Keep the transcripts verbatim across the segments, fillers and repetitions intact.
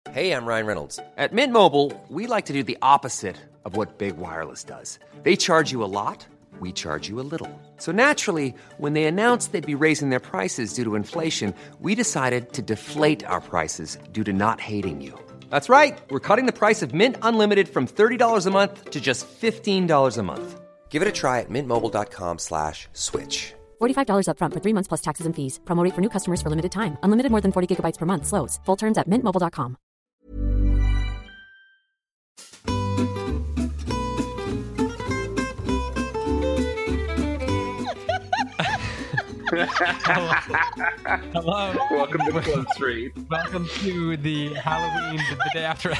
Hey, I'm Ryan Reynolds. At Mint Mobile, we like to do the opposite of what Big Wireless does. They charge you a lot, we charge you a little. So naturally, when they announced they'd be raising their prices due to inflation, we decided to deflate our prices due to not hating you. That's right. We're cutting the price of Mint Unlimited from thirty dollars a month to just fifteen dollars a month. Give it a try at mintmobile.com slash switch. forty-five dollars up front for three months plus taxes and fees. Promo rate for new customers for limited time. Unlimited more than forty gigabytes per month. Slows full terms at mint mobile dot com. Hello. Hello. Welcome to Close Street. Welcome to the Halloween, the, the day after.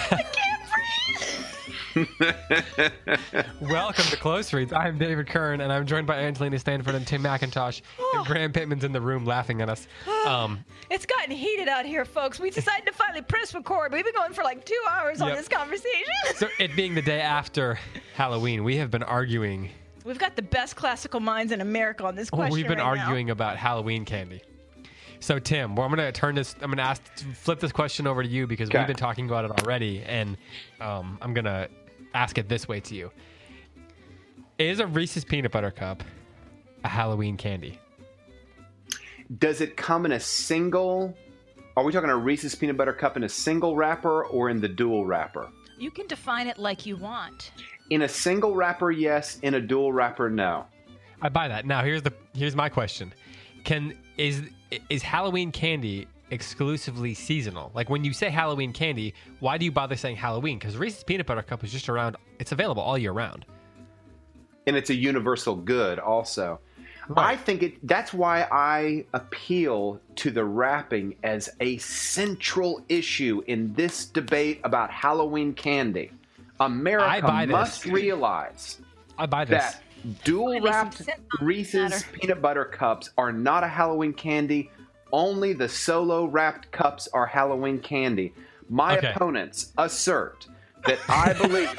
Welcome to Close Reads. I'm David Kern, and I'm joined by Angelina Stanford and Tim McIntosh. Oh. And Graham Pittman's in the room laughing at us. Um, it's gotten heated out here, folks. We decided to finally press record. We've been going for like two hours yep. on this conversation. So it being the day after Halloween, we have been arguing. We've got the best classical minds in America on this question. We've been right arguing now. about Halloween candy. So Tim, well, I'm going to turn this. I'm going to ask, flip this question over to you because okay. we've been talking about it already, and um, I'm going to ask it this way to you: is a Reese's peanut butter cup a Halloween candy? Does it come in a single? Are we talking a Reese's peanut butter cup in a single wrapper or in the dual wrapper? You can define it like you want. In a single wrapper, yes. In a dual wrapper, no. I buy that. Now, here's the here's my question: Can is is Halloween candy exclusively seasonal? Like when you say Halloween candy, why do you bother saying Halloween? Because Reese's peanut butter cup is just around. It's available all year round, and it's a universal good. Also, right. I think it. That's why I appeal to the wrapping as a central issue in this debate about Halloween candy. America must realize I buy this. that dual-wrapped Reese's peanut butter cups are not a Halloween candy. Only the solo-wrapped cups are Halloween candy. My okay. opponents assert that I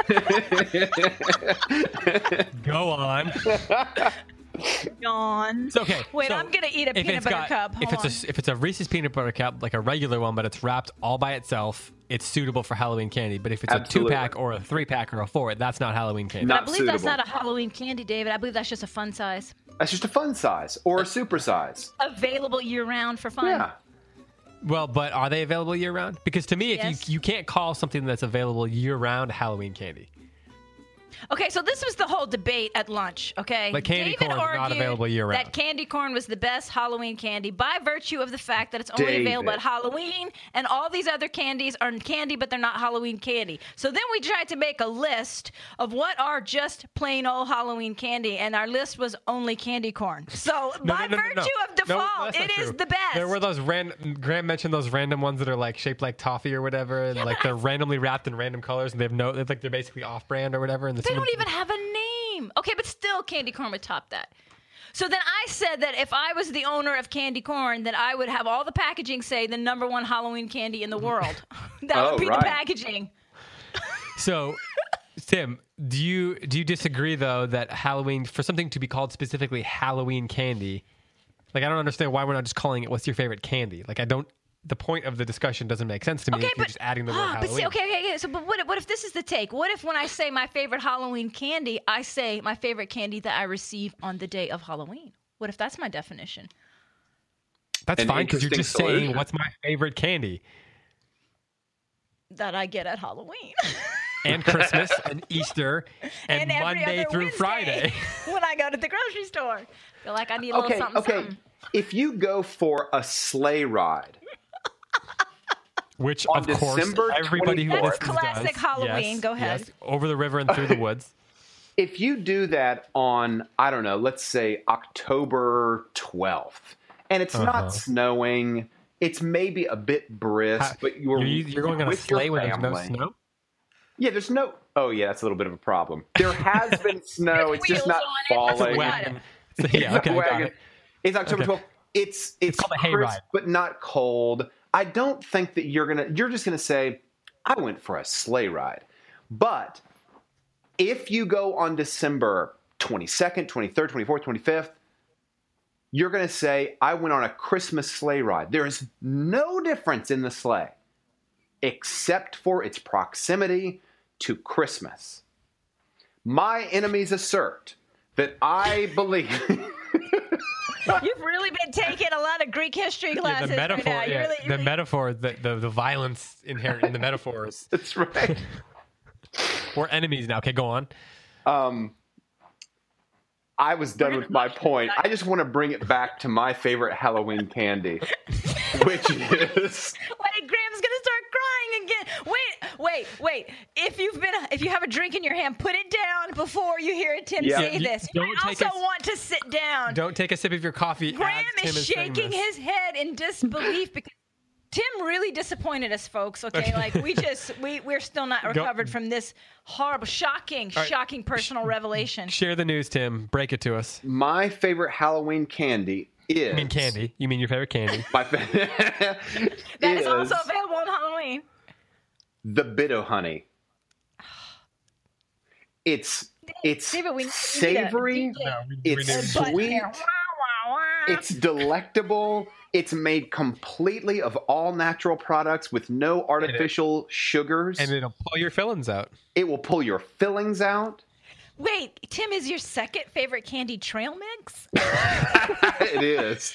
believe... Go on. Yawn. It's okay. Wait, so I'm gonna eat a peanut butter got, cup. Hold if it's on. a if it's a Reese's peanut butter cup, like a regular one, but it's wrapped all by itself, it's suitable for Halloween candy. But if it's Absolutely. a two pack or a three pack or a four, that's not Halloween candy. Not I believe suitable. that's not a Halloween candy, David. I believe that's just a fun size. That's just a fun size or a super size. Available year round for fun. Yeah. Well, but are they available year round? Because to me, if Yes. you you can't call something that's available year round Halloween candy. Okay, so this was the whole debate at lunch, okay? Like candy David corn is not argued available year-round. that candy corn was the best Halloween candy by virtue of the fact that it's only David. available at Halloween, and all these other candies are candy, but they're not Halloween candy. So then we tried to make a list of what are just plain old Halloween candy, and our list was only candy corn. So No, by no, no, no, virtue no. of default, No, that's not it is true. the best. There were those random. Graham mentioned those random ones that are like shaped like toffee or whatever, and like they're randomly wrapped in random colors, and they have no. It's like they're basically off-brand or whatever. And They don't even have a name. Okay, but still, candy corn would top that. So then I said that if I was the owner of candy corn, that I would have all the packaging say the number one Halloween candy in the world. That Oh, would be right. the packaging. So, Tim, do you do you disagree though that Halloween, for something to be called specifically Halloween candy, like I don't understand why we're not just calling it what's your favorite candy? Like I don't. The point of the discussion doesn't make sense to me Okay, if you're but, just adding the word ah, Halloween. but see, okay, okay, okay. So, but what, what if this is the take? What if when I say my favorite Halloween candy, I say my favorite candy that I receive on the day of Halloween? What if that's my definition? That's An fine because you're just interesting saying solution. what's my favorite candy. That I get at Halloween. And Christmas and Easter and, And every Monday other through Wednesday Friday. when I go to the grocery store. Feel like I need a Okay, little something, okay. something. If you go for a sleigh ride, Which, On of course, December everybody who twenty-fourth. listens That's classic does. Halloween. Yes, Go ahead. Yes, over the river and through the woods. if you do that on, I don't know, let's say October twelfth, and it's Uh-huh. not snowing, it's maybe a bit brisk, Ha- but you're, You're, you're going on a with your sleigh when there's no family. snow? Yeah, there's no. Oh, yeah, that's a little bit of a problem. There has been snow. It's just Wheels not on it. falling. Wagon. So, It's yeah, a okay, got wagon. it. It's October Okay. twelfth. It's it's, called a crisp, hayride. but not cold. I don't think that you're gonna. You're just gonna say, I went for a sleigh ride. But if you go on December twenty-second, twenty-third, twenty-fourth, twenty-fifth, you're gonna say, I went on a Christmas sleigh ride. There is no difference in the sleigh. except for its proximity to Christmas. My enemies assert that I believe... You've really been taking a lot of Greek history classes. Yeah, the metaphor, right now. yeah, really, the really... metaphor, the, the the violence inherent in the metaphors. That's right. We're enemies now. Okay, go on. Um, I was done with my point. I just want to bring it back to my favorite Halloween candy, which is... Wait, Graham's gonna start crying again. Wait, wait, wait. If you've been, if you have a drink in your hand, put it down before you hear Tim Yeah. say You- this. don't I take also a- want to sit down. Don't take a sip of your coffee. Graham as Tim is is saying shaking this. his head in disbelief because Tim really disappointed us, folks. Okay, Okay. like we just we we're still not recovered from this horrible, shocking, right. shocking personal revelation. Share the news, Tim. Break it to us. My favorite Halloween candy is... You mean candy? You mean your favorite candy? My fa- That is also available on Halloween. the Bit-O-Honey. It's it's David, we need a savory. D J. No, we- we It's do. Butt sweet. hair. Wah, wah, wah. It's delectable. It's made completely of all natural products with no artificial sugars. And it'll pull your fillings out. It will pull your fillings out. Wait, Tim, is your second favorite candy trail mix? It is.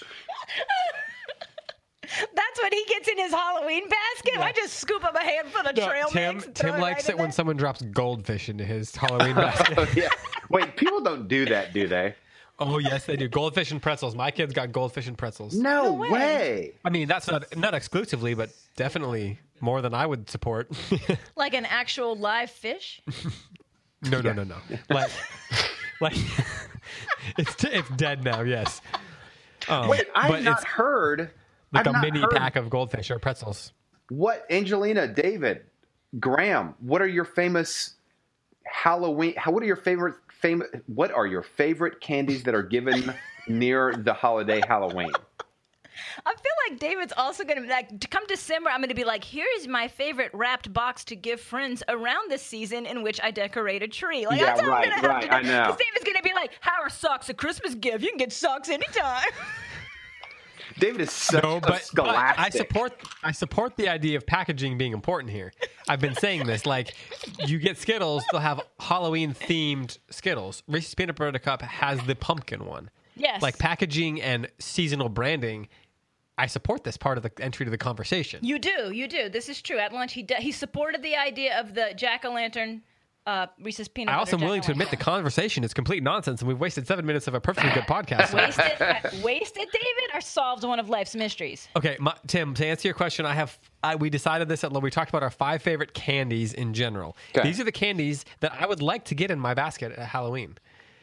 That's what he gets in his Halloween basket. I just scoop up a handful of trail Tim, mix. And throw Tim it likes right it in when there. someone drops goldfish into his Halloween basket. Oh, yeah. Wait, people don't do that, do they? Oh, yes, they do. Goldfish and pretzels. My kids got goldfish and pretzels. No, No way. way. I mean, that's not not exclusively, but definitely more than I would support. Like an actual live fish? no, no, no, no. Like, like it's it's dead now. Yes. Um, Wait, I but have not it's heard. like I've a not mini heard pack of goldfish or pretzels. What, Angelina, David, Graham? What are your famous Halloween? How? What are your favorite famous? What are your favorite candies that are given near the holiday Halloween? I feel like David's also going to be like, to come December, I'm going to be like, here's my favorite wrapped box to give friends around this season in which I decorate a tree. Like, Yeah, that's how right, I'm going to have right, to do. I know. Because David's going to be like, how are socks a Christmas gift? You can get socks anytime. David is such No, a but, but scholastic. I support I support the idea of packaging being important here. I've been saying this. Like, you get Skittles, they'll have Halloween themed Skittles. Reese's Peanut Butter Cup has the pumpkin one. Yes. Like packaging and seasonal branding. I support this part of the entry to the conversation. You do, you do. This is true. At lunch, he de- he supported the idea of the jack-o'-lantern uh, Reese's Peanut I Butter also am willing to admit the conversation is complete nonsense, and we've wasted seven minutes of a perfectly good podcast. Wasted, wasted, David, or solved one of life's mysteries? Okay, my, Tim, to answer your question, I have I, we decided this at we talked about our five favorite candies in general. Okay. These are the candies that I would like to get in my basket at Halloween.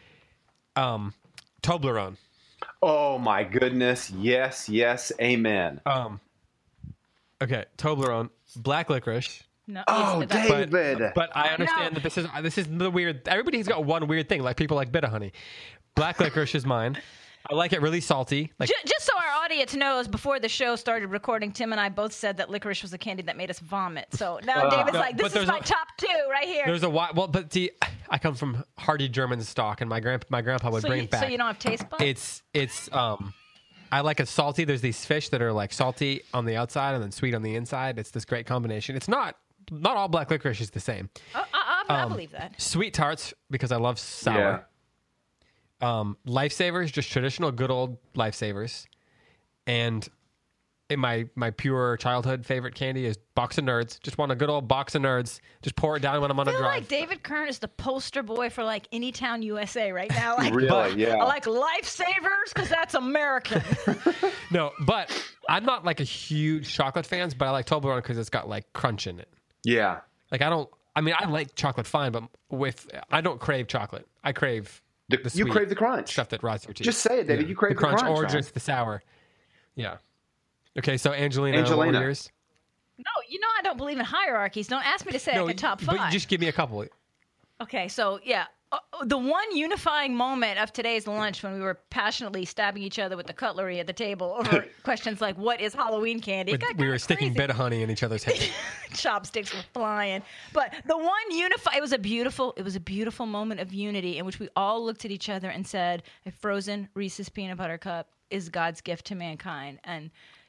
Um, Toblerone. Oh my goodness! Yes, yes, amen. Um, okay, Toblerone, black licorice. No. Oh, it's- that's- But, David. but I understand No. that this is this is the weird. Everybody's got one weird thing. Like people like Bit-O-Honey. Black licorice is mine. I like it really salty. Like Ju- Just so our audience knows, before the show started recording, Tim and I both said that licorice was a candy that made us vomit. So now David's No, like, but this is there's my a- top two right here. there's a wi- well, but see, I come from hearty German stock, and my grand my grandpa would so, bring you, it back. so you don't have taste buds? It's it's um I like it salty. There's these fish that are like salty on the outside and then sweet on the inside. It's this great combination. It's not not all black licorice is the same. Oh, I, I, I um, believe that. Sweet tarts because I love sour. Um, Lifesavers, just traditional good old Lifesavers. And in my my pure childhood favorite candy is Box of Nerds. Just want a good old box of Nerds. Just pour it down when I'm on I a feel drive. like David Kern is the poster boy for like Anytown U S A right now. Like, Really? Yeah. I like Lifesavers because that's American. No, but I'm not like a huge chocolate fan, but I like Toblerone because it's got like crunch in it. Yeah. Like I don't. I mean, I like chocolate fine, but with I don't crave chocolate. I crave The- the you sweet crave the crunch. stuff that rots your teeth. Just say it, David. You crave the crunch, the crunch, or right? just the sour. Yeah. Okay, so Angelina, what Angelina. were yours? No, you know I don't believe in hierarchies. Don't ask me to say No, like a top five. but just give me a couple. Okay, so yeah, uh, the one unifying moment of today's lunch when we were passionately stabbing each other with the cutlery at the table over questions like what is Halloween candy? It got We kinda were sticking crazy. Bit-O-Honey in each other's head. Chopsticks were flying. But the one unify it was a beautiful it was a beautiful moment of unity in which we all looked at each other and said, a frozen Reese's peanut butter cup is God's gift to mankind. And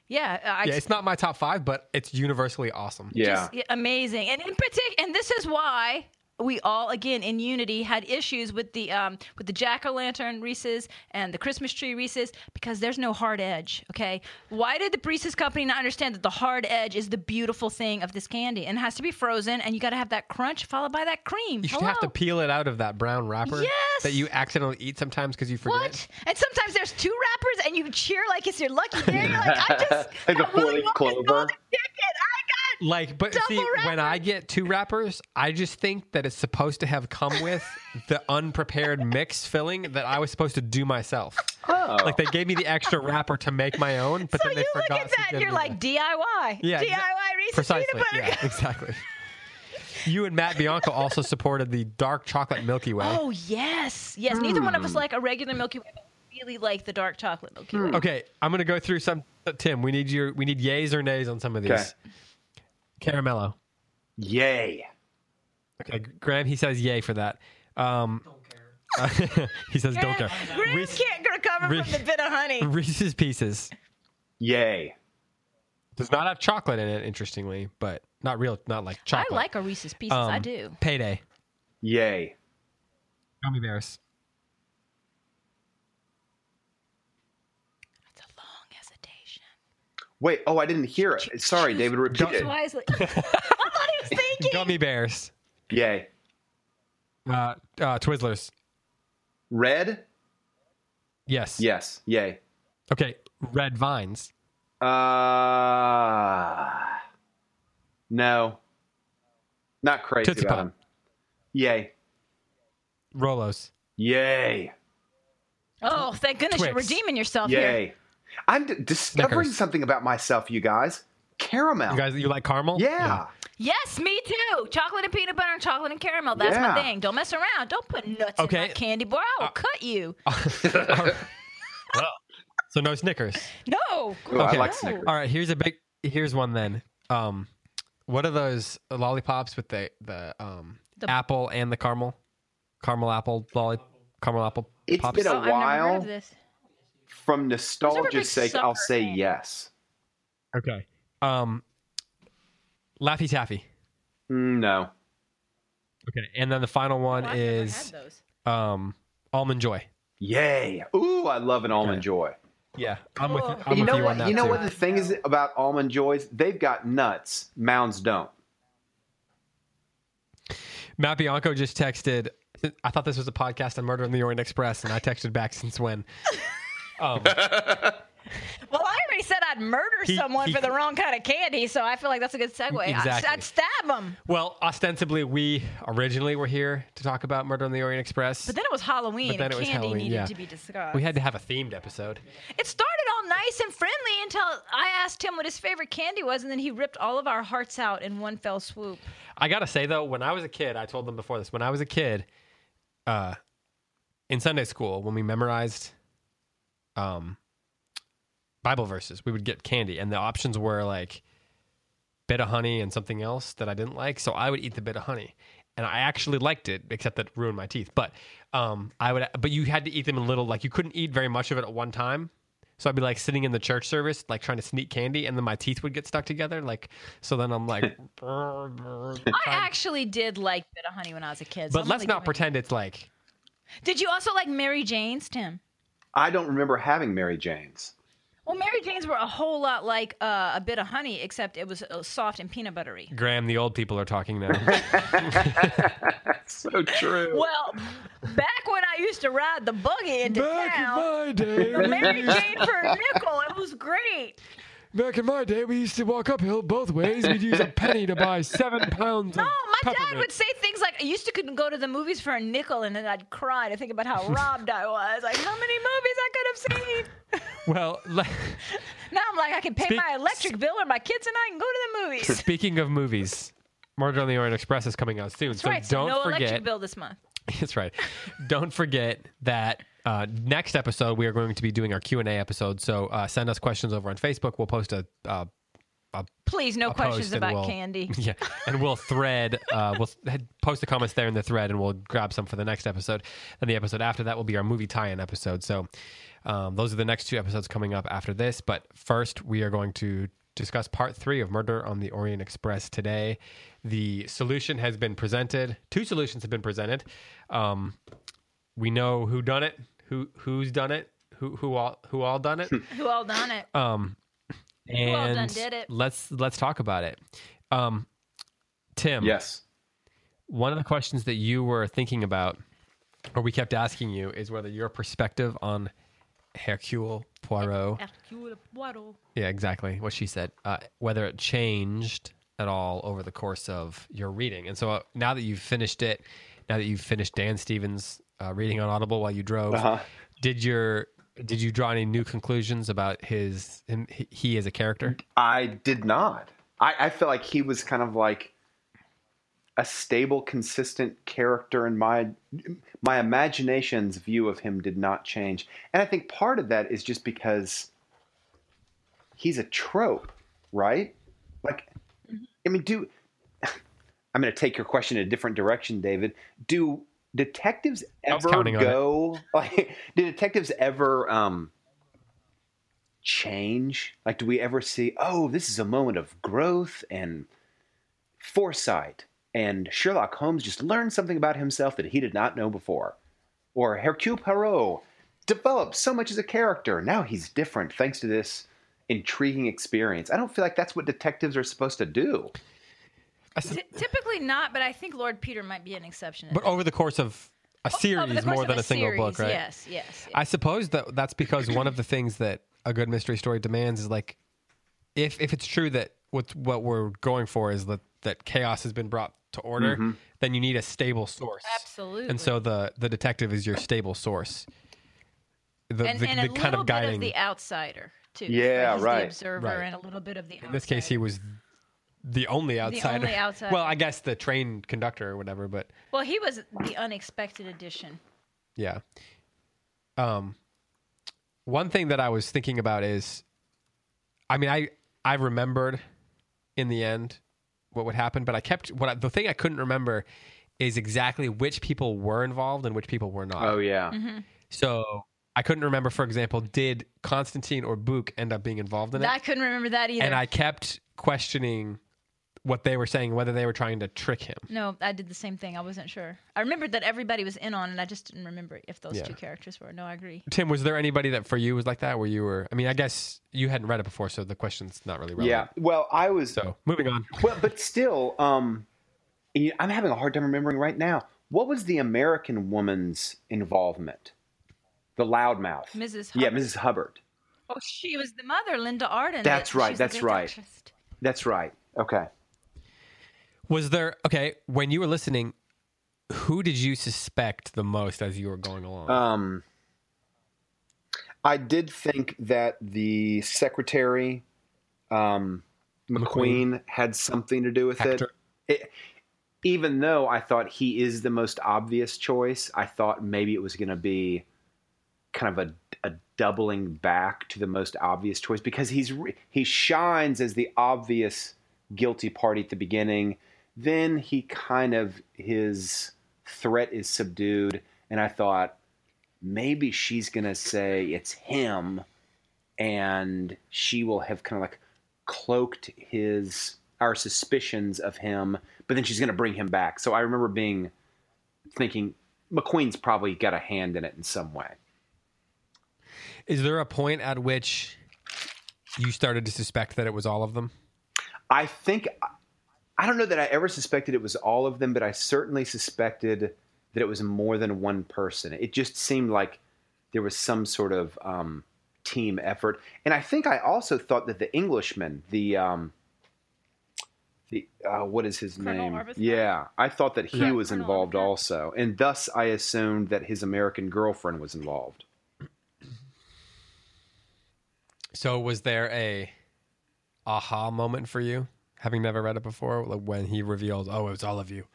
Yeah, I, Yeah, it's not my top five, but it's universally awesome. Yeah. just, yeah, amazing. And in particular, and this is why we all, again, in unity, had issues with the um, with the jack-o'-lantern Reese's and the Christmas tree Reese's, because there's no hard edge, okay? Why did the Reese's company not understand that the hard edge is the beautiful thing of this candy? And it has to be frozen, and you got to have that crunch followed by that cream. You should Hello? have to peel it out of that brown wrapper Yes! that you accidentally eat sometimes because you forget. What? And sometimes there's two wrappers, and you cheer like it's your lucky day. You're like, I just Like the got Willy four-leaf Wonka's clover. golden ticket. I got Like, but Double see, when I wrappers. get two wrappers, I just think that it's supposed to have come with the unprepared mix filling that I was supposed to do myself. Oh. Like they gave me the extra wrapper to make my own, but So then they you look forgot at to that give and you're me like the- D I Y. Yeah, D I Y exa- Reese's precisely. peanut butter. Yeah, exactly. You and Matt Bianco also supported the dark chocolate Milky Way. Oh yes, yes. Neither one of us like a regular Milky Way, but we really like the dark chocolate Milky Way. Okay, I'm gonna go through some. Uh, Tim, we need your we need yays or nays on some of these. Okay. Caramello. Yay. Okay, Graham, he says yay for that. Um, don't care. he says don't care. Graham Reese- can't recover Reese- from the bit of honey. Reese's Pieces Yay. does not have chocolate in it, interestingly, but not real, not like chocolate. I like a Reese's Pieces. I Um, do. Payday. Yay. Gummy bears. It's a long hesitation. Wait, oh, I didn't hear it. Sorry, David, repeat Choose it. wisely. I thought he was thinking. Gummy bears. Yay. Uh, uh, Twizzlers. Red? Yes. Yes. Yay. Okay. Red vines. Uh, no. Not crazy Tootsie about Pop. them. Yay. Rolos. Yay. Oh, thank goodness you're Twix. redeeming yourself here. Yay. I'm d- discovering Snickers. something about myself, you guys. Caramel. You guys, you like caramel? yeah. Yes, me too. Chocolate and peanut butter and chocolate and caramel. That's Yeah. my thing. Don't mess around. Don't put nuts Okay. in my candy, boy. I will cut you. So no Snickers. No. Ooh, I Okay. like No. Snickers. All right. Here's a big. Here's one then. Um, what are those lollipops with the the um The- apple and the caramel, caramel apple lolly, caramel apple It's pops? been a Oh, I've never heard while. of this. From Those are big nostalgia's sake, I'll summer say candy. yes. Okay. Um, Laffy Taffy. Mm, no. Okay, and then the final one Oh, I've never is had those. um Almond Joy. Yay. Ooh, I love an almond Okay. joy. Yeah, I'm with Oh. I'm you with know you what? on that You know too. what the thing is about almond joys? They've got nuts. Mounds don't. Matt Bianco just texted. I thought this was a podcast on Murder on the Orient Express, and I texted back since when. Um, Well, I already said I'd murder He- someone he- for the wrong kind of candy, so I feel like that's a good segue. I'd, Exactly. I'd stab them. well, ostensibly, we originally were here to talk about Murder on the Orient Express. But then it was Halloween, But then and it was candy Halloween, needed yeah. to be discussed. we had to have a themed episode. It started all nice and friendly until I asked him what his favorite candy was, and then he ripped all of our hearts out in one fell swoop. I gotta say though, when I was a kid, I told them before this. When I was a kid, uh, in Sunday school, when we memorized, um, Bible verses, we would get candy, and the options were like bit of honey and something else that I didn't like. So I would eat the bit of honey, and I actually liked it, except that it ruined my teeth. But um, I would, but you had to eat them in little, like you couldn't eat very much of it at one time. So I'd be like sitting in the church service, like trying to sneak candy, and then my teeth would get stuck together. Like, so then I'm like, I actually did like bit of honey when I was a kid. so but I'm let's only not giving- pretend it's like. Did you also like Mary Jane's, Tim? I don't remember having Mary Jane's. Well, Mary Jane's were a whole lot like uh, a bit of honey, except it was uh, soft and peanut buttery. Graham, the old people are talking now. So true. Well, back when I used to ride the buggy into town, day, Mary Jane for a nickel, it was great. back in my day, we used to walk uphill both ways. We'd use a penny to buy seven pounds. No, of my dad peppermint. would say things like, I used to couldn't go to the movies for a nickel, and then I'd cry to think about how robbed I was. Like, how many movies I could have seen. Well, le- Now I'm like, I can pay Speak- my electric bill, or my kids and I can go to the movies. speaking of movies, Murder on the Orient Express is coming out soon. That's so right, so don't no forget. electric bill this month. That's right. Don't forget that uh, next episode we are going to be doing our Q and A episode. So uh, send us questions over on Facebook. We'll post a uh, a Please, no a questions post and about we'll- candy. Yeah, and we'll thread. Uh, we'll th- post the comments there in the thread, and we'll grab some for the next episode. And the episode after that will be our movie tie-in episode. So um, those are the next two episodes coming up after this. But first, we are going to discuss part three of Murder on the Orient Express today. The solution has been presented. Two solutions have been presented. Um, we know who done it. Who who's done it? Who who all who all done it? Who all done it? Um, and Who all done did it? let's let's talk about it. Um, Tim, Yes. one of the questions that you were thinking about, or we kept asking you, is whether your perspective on Hercule Poirot, Hercule Poirot. yeah, exactly what she said, uh, whether it changed at all over the course of your reading. And so uh, now that you've finished it, now that you've finished Dan Stevens' uh, reading on Audible while you drove, Uh-huh. did your did you draw any new conclusions about his him, he as a character? I did not. I, I feel like he was kind of like a stable, consistent character, and my my imagination's view of him did not change. And I think part of that is just because he's a trope, right? Like, I mean, do I'm going to take your question in a different direction, David. Do detectives I was ever counting on it. go like? Do detectives ever um, change? Like, do we ever see? Oh, this is a moment of growth and foresight, and Sherlock Holmes just learned something about himself that he did not know before. Or Hercule Poirot developed so much as a character. Now he's different thanks to this intriguing experience. I don't feel like that's what detectives are supposed to do. T- typically not, but I think Lord Peter might be an exception. to But that. over the course of a Over the series, course more of than a, single series, book, right? Yes, yes. yes. I suppose that that's because one of the things that a good mystery story demands is like, if if it's true that what what we're going for is that, that chaos has been brought to order, Mm-hmm. then you need a stable source. Absolutely. And so the the detective is your stable source. The, and, the, and the a kind little of bit guiding. of the outsider too. Yeah, He's right. The observer Right. and a little bit of the. in this case, he was the only outsider. only outsider. Well, I guess the train conductor or whatever, but Well, he was the unexpected addition. yeah. Um, one thing that I was thinking about is, I mean, I I remembered in the end what would happen, but I kept what I, the thing I couldn't remember is exactly which people were involved and which people were not. Oh yeah. Mm-hmm. So I couldn't remember, for example, did Constantine or Book end up being involved in it? I couldn't remember that either. And I kept questioning what they were saying, whether they were trying to trick him. No, I did the same thing. I wasn't sure. I remembered that everybody was in on, and I just didn't remember if those Yeah. two characters were. No, I agree. Tim, was there anybody that for you was like that, where you were? I mean, I guess you hadn't read it before, so the question's not really relevant. Yeah. Well, I was. So moving on. Well, but still, um, you- I'm having a hard time remembering right now. What was the American woman's involvement? The loudmouth. Missus Yeah, Hubbard. Missus Hubbard. Oh, she was the mother, Linda Arden. That's It- right, she's a that's great right. actress. That's right. Okay. Was there okay when you were listening? Who did you suspect the most as you were going along? Um, I did think that the secretary, um, McQueen, had something to do with Hector. it. it. Even though I thought he is the most obvious choice, I thought maybe it was going to be kind of a, a doubling back to the most obvious choice, because he's re- he shines as the obvious guilty party at the beginning. Then he kind of, his threat is subdued, and I thought maybe she's going to say it's him, and she will have kind of like cloaked his our suspicions of him, but then she's going to bring him back. So I remember being thinking McQueen's probably got a hand in it in some way. Is there a point at which you started to suspect that it was all of them? I think, I don't know that I ever suspected it was all of them, but I certainly suspected that it was more than one person. It just seemed like there was some sort of um, team effort. And I think I also thought that the Englishman, the, um, the uh, what is his Colonel name? Arbuthnot? Yeah, I thought that he Yeah, was Colonel involved Arbuthnot. also. And thus I assumed that his American girlfriend was involved. So was there a aha moment for you, having never read it before, like when he revealed, "Oh, it was all of you"?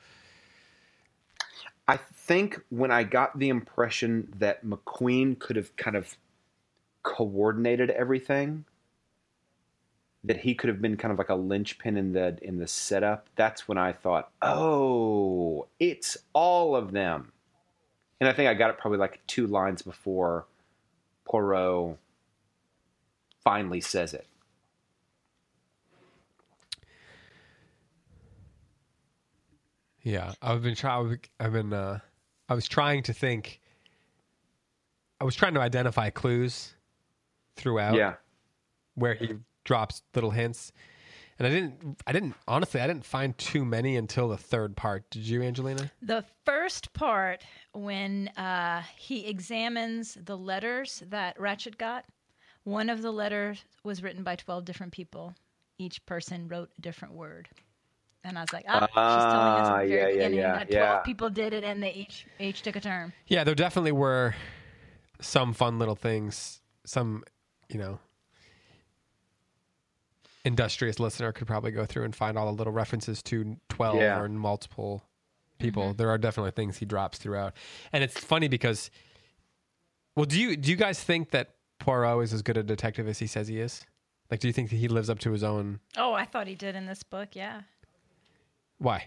I think when I got the impression that McQueen could have kind of coordinated everything, that he could have been kind of like a linchpin in the in the setup, that's when I thought, oh, it's all of them. And I think I got it probably like two lines before Poirot finally says it. Yeah, I've been trying. I've been. Uh, I was trying to think. I was trying to identify clues throughout. Yeah, where he drops little hints, and I didn't. I didn't honestly. I didn't find too many until the third part. Did you, Angelina? The first part, when uh, he examines the letters that Ratchet got, one of the letters was written by twelve different people. Each person wrote a different word. And I was like, ah, uh, she's telling us at the very yeah, beginning yeah, that twelve yeah. people did it and they each each took a turn. Yeah, there definitely were some fun little things. Some, you know, industrious listener could probably go through and find all the little references to twelve yeah. or multiple people. Mm-hmm. There are definitely things he drops throughout. And it's funny because, well, do you do you guys think that Poirot is as good a detective as he says he is? Like, do you think that he lives up to his own? Oh, I thought he did in this book, yeah. Why?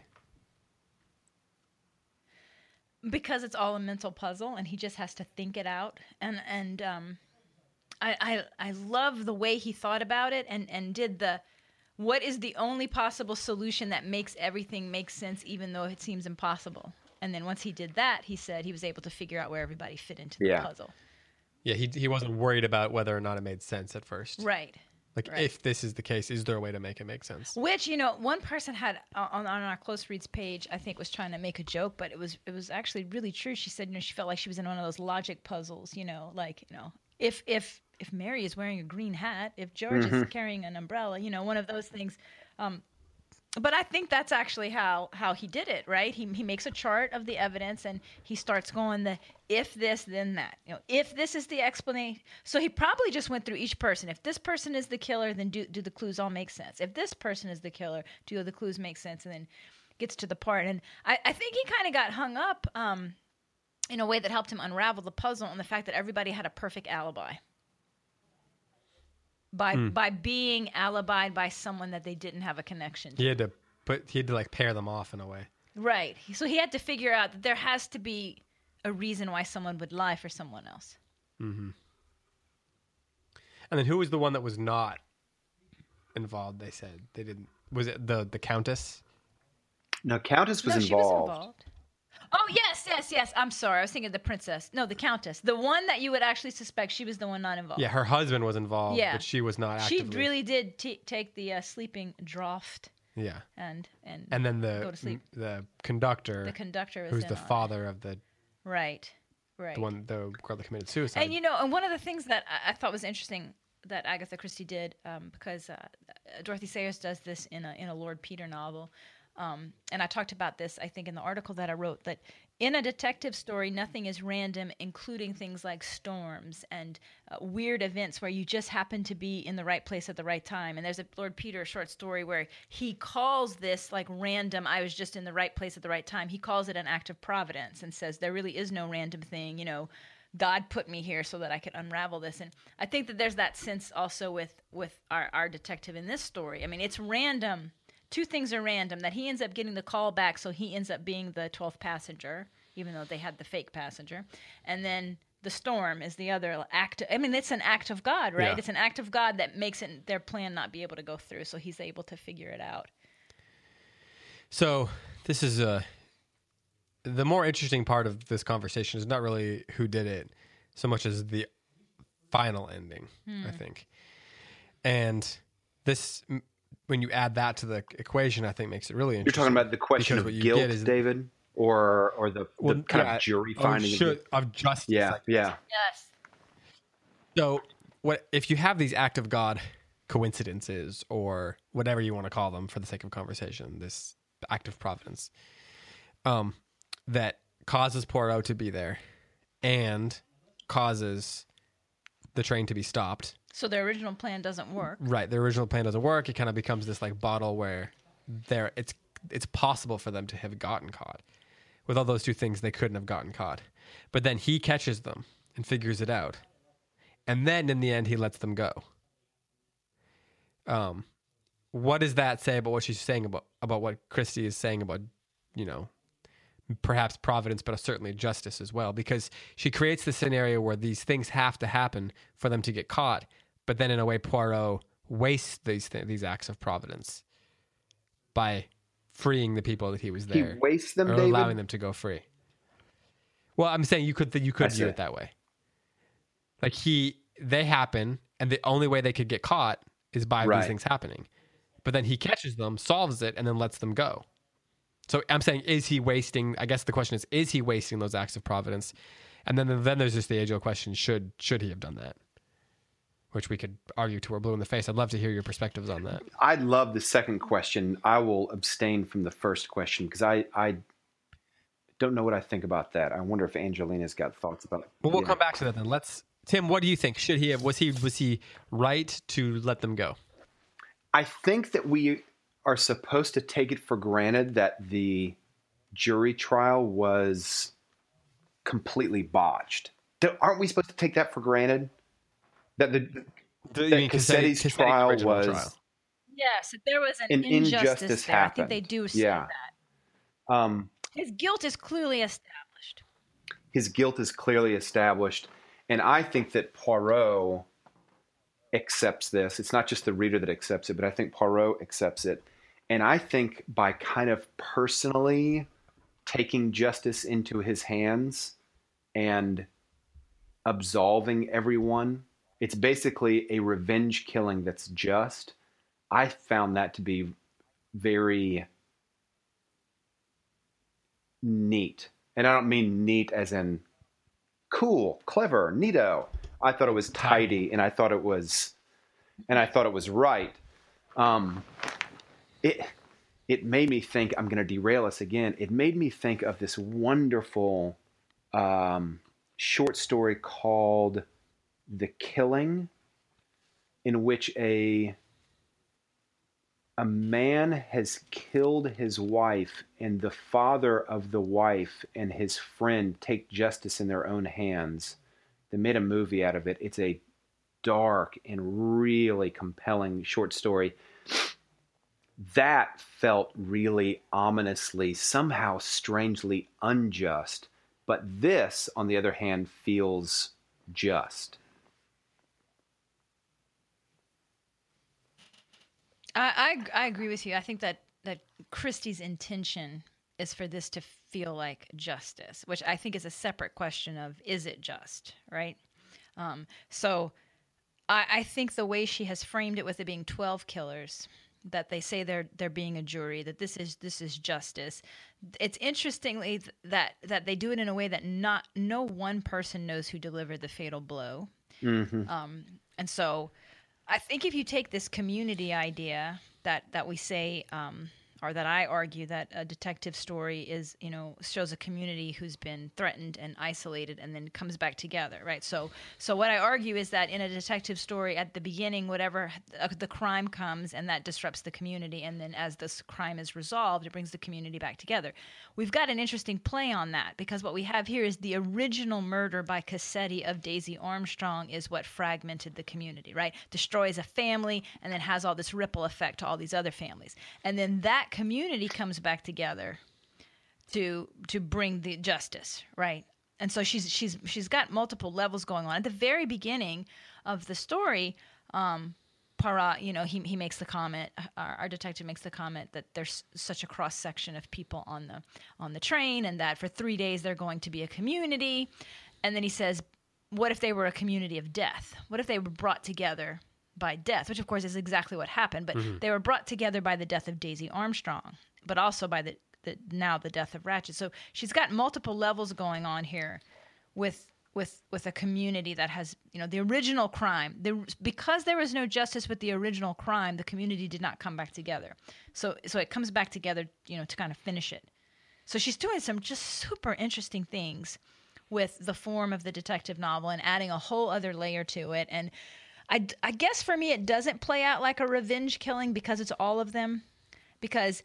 Because it's all a mental puzzle, and he just has to think it out. And and um, I, I I love the way he thought about it, and and did the what is the only possible solution that makes everything make sense, even though it seems impossible. And then once he did that, he said he was able to figure out where everybody fit into the Yeah. puzzle. Yeah, he he wasn't worried about whether or not it made sense at first. Right. Like, Right. if this is the case, is there a way to make it make sense? Which, you know, one person had uh, on, on our close reads page, I think, was trying to make a joke, but it was it was actually really true. She said, you know, she felt like she was in one of those logic puzzles, you know, like, you know, if if if Mary is wearing a green hat, if George Mm-hmm. is carrying an umbrella, you know, one of those things. Um, but I think that's actually how how he did it, right? He he makes a chart of the evidence and he starts going the if this then that. You know, if this is the explanation. So he probably just went through each person. If this person is the killer, then do do the clues all make sense? If this person is the killer, do the clues make sense? And then gets to the part. And I, I think he kind of got hung up um, in a way that helped him unravel the puzzle on the fact that everybody had a perfect alibi. By Hmm. by being alibied by someone that they didn't have a connection to. He had to put he had to like pair them off in a way. Right. So he had to figure out that there has to be a reason why someone would lie for someone else. Mm-hmm. And then who was the one that was not involved? They said they didn't. Was it the the Countess? No, Countess was no, involved. she was involved. Oh, yes, yes, yes. I'm sorry. I was thinking of the princess. No, the countess. The one that you would actually suspect she was the one not involved. Yeah, her husband was involved, Yeah. but she was not She actively. really did t- take the uh, sleeping draught Yeah, and and and then go the to sleep. the conductor, The conductor was who's in the on it. father of the Right, right. the one the girl that committed suicide. And you know, and one of the things that I, I thought was interesting that Agatha Christie did, um, because uh, Dorothy Sayers does this in a in a Lord Peter novel, um, and I talked about this, I think, in the article that I wrote, that in a detective story, nothing is random, including things like storms and uh, weird events where you just happen to be in the right place at the right time. And there's a Lord Peter short story where he calls this like random, I was just in the right place at the right time. He calls it an act of providence and says there really is no random thing, you know, God put me here so that I could unravel this. And I think that there's that sense also with, with our, our detective in this story. I mean, it's random. Two things are random, that he ends up getting the call back, so he ends up being the twelfth passenger, even though they had the fake passenger. And then the storm is the other act. I mean, it's an act of God, right? Yeah. It's an act of God that makes it, their plan not be able to go through, so he's able to figure it out. So this is uh, the more interesting part of this conversation is not really who did it so much as the final ending, Hmm. I think. And this, m- when you add that to the equation, I think makes it really You're interesting. talking about the question because of what you guilt, get is- David, or or the, Well, the kind yeah, of jury of finding. of should- guilt? of justice. yeah, like- yeah. Yes. So, what if you have these act of God coincidences, or whatever you want to call them for the sake of conversation, this act of providence, um, that causes Poirot to be there and causes the train to be stopped. So their original plan doesn't work. Right, the original plan doesn't work. It kind of becomes this like bottle where there it's it's possible for them to have gotten caught. With all those two things, they couldn't have gotten caught. But then he catches them and figures it out. And then in the end, he lets them go. Um, what does that say about what she's saying about about what Christie is saying about, you know, perhaps providence, but certainly justice as well? Because she creates the scenario where these things have to happen for them to get caught, but then in a way Poirot wastes these th- these acts of providence by freeing the people that he was there. He wastes them, or David? allowing them to go free. Well, I'm saying you could you could I view see. it that way. Like he, they happen, and the only way they could get caught is by Right. these things happening. But then he catches them, solves it, and then lets them go. So I'm saying, is he wasting? I guess the question is, is he wasting those acts of providence? And then then there's just the age-old question: should should he have done that? Which we could argue till we're blue in the face. I'd love to hear your perspectives on that. I love the second question. I will abstain from the first question because I, I don't know what I think about that. I wonder if Angelina's got thoughts about it. Well, we'll Yeah. come back to that then. Let's Tim. What do you think? Should he have? Was he was he right to let them go? I think that we are supposed to take it for granted that the jury trial was completely botched. Don't- Aren't we supposed to take that for granted? That the Do you that mean Cassetti's Cassetti's trial original was trial? Yes, if there was an, an injustice, injustice there. happened. I think they do say Yeah. that. um, His guilt is clearly established. his guilt is clearly established, and I think that Poirot accepts this. It's not just the reader that accepts it, but I think Poirot accepts it. And I think by kind of personally taking justice into his hands and absolving everyone, it's basically a revenge killing that's just. I found that to be very neat. And I don't mean neat as in cool, clever, neato. I thought it was tidy, and I thought it was, and I thought it was right. Um, it it made me think. I'm going to derail us again. It made me think of this wonderful um, short story called "The Killing," in which a a man has killed his wife, and the father of the wife and his friend take justice in their own hands. They made a movie out of it. It's a dark and really compelling short story. That felt really ominously, somehow strangely unjust. But this, on the other hand, feels just. I, I I agree with you. I think that that Christie's intention is for this to feel like justice, which I think is a separate question of is it just, right? Um, so I, I think the way she has framed it with it being twelve killers, that they say they're they're being a jury, that this is this is justice. It's interestingly th- that that they do it in a way that not no one person knows who delivered the fatal blow. Mm-hmm. Um, and so I think if you take this community idea that, that we say, um, or that I argue that a detective story is, you know, shows a community who's been threatened and isolated and then comes back together, right? So, so what I argue is that in a detective story, at the beginning, whatever uh, the crime comes and that disrupts the community, and then as this crime is resolved, it brings the community back together. We've got an interesting play on that because what we have here is the original murder by Cassetti of Daisy Armstrong is what fragmented the community, right? Destroys a family and then has all this ripple effect to all these other families, and then that community comes back together to to bring the justice, right? And so she's she's she's got multiple levels going on. At the very beginning of the story, um, Poirot, you know, he he makes the comment. Our, our detective makes the comment that there's such a cross section of people on the on the train, and that for three days they're going to be a community. And then he says, "What if they were a community of death? What if they were brought together by death?" Which, of course, is exactly what happened. But mm-hmm. they were brought together by the death of Daisy Armstrong, but also by the, the now the death of Ratched. So she's got multiple levels going on here with with with a community that has, you know, the original crime. The, because there was no justice with the original crime, the community did not come back together. So so it comes back together, you know, to kind of finish it. So she's doing some just super interesting things with the form of the detective novel and adding a whole other layer to it. And I, I guess for me, it doesn't play out like a revenge killing because it's all of them. Because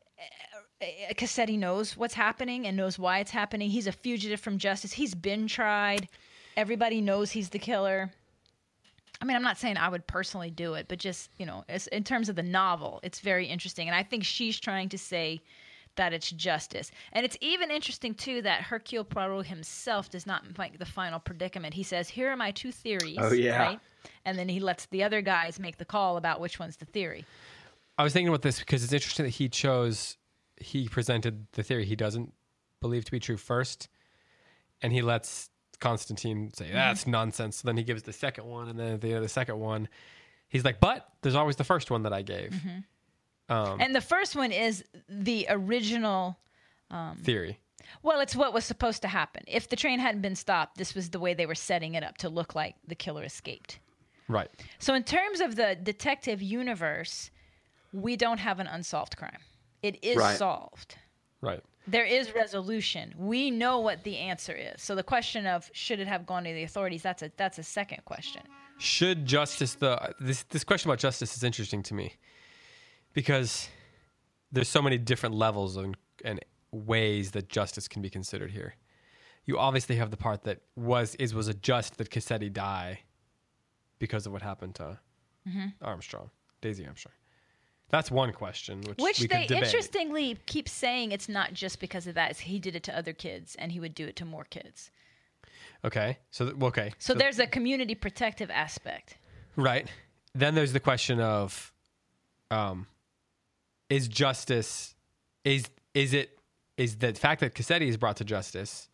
Cassetti knows what's happening and knows why it's happening. He's a fugitive from justice. He's been tried. Everybody knows he's the killer. I mean, I'm not saying I would personally do it, but just, you know, as, in terms of the novel, it's very interesting. And I think she's trying to say that it's justice. And it's even interesting, too, that Hercule Poirot himself does not make the final predicament. He says, here are my two theories. Oh, yeah. Right? And then he lets the other guys make the call about which one's the theory. I was thinking about this because it's interesting that he chose, he presented the theory he doesn't believe to be true first, and he lets Constantine say, that's mm-hmm. nonsense. So then he gives the second one, and then at the end of the second one, he's like, but there's always the first one that I gave. Mm-hmm. Um, and the first one is the original um, theory. Well, it's what was supposed to happen. If the train hadn't been stopped, this was the way they were setting it up to look like the killer escaped. Right. So in terms of the detective universe, we don't have an unsolved crime. It is right. solved. Right. There is resolution. We know what the answer is. So the question of should it have gone to the authorities, that's a that's a second question. Should justice the this this question about justice is interesting to me because there's so many different levels and, and ways that justice can be considered here. You obviously have the part that was is was it just that Cassetti die because of what happened to mm-hmm. Armstrong, Daisy Armstrong. That's one question, which, which we they could debate. Interestingly keep saying it's not just because of that. It's he did it to other kids, and he would do it to more kids. Okay, so th- okay, so, so there's a community protective aspect, right? Then there's the question of, um, is justice is is it is the fact that Cassetti is brought to justice?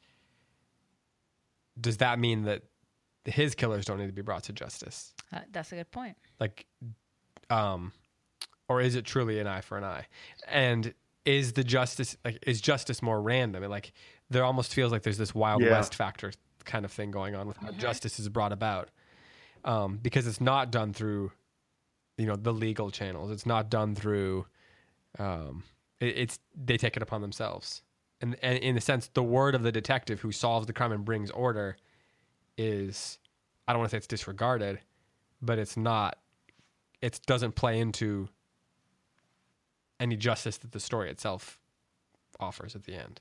Does that mean that his killers don't need to be brought to justice? Uh, that's a good point. Like, um. Or is it truly an eye for an eye? And is the justice like is justice more random? And like there almost feels like there's this Wild yeah. West factor kind of thing going on with how mm-hmm. justice is brought about, um, because it's not done through, you know, the legal channels. It's not done through. Um, it, it's they take it upon themselves, and, and in a sense, the word of the detective who solves the crime and brings order is, I don't want to say it's disregarded, but it's not. It doesn't play into any justice that the story itself offers at the end.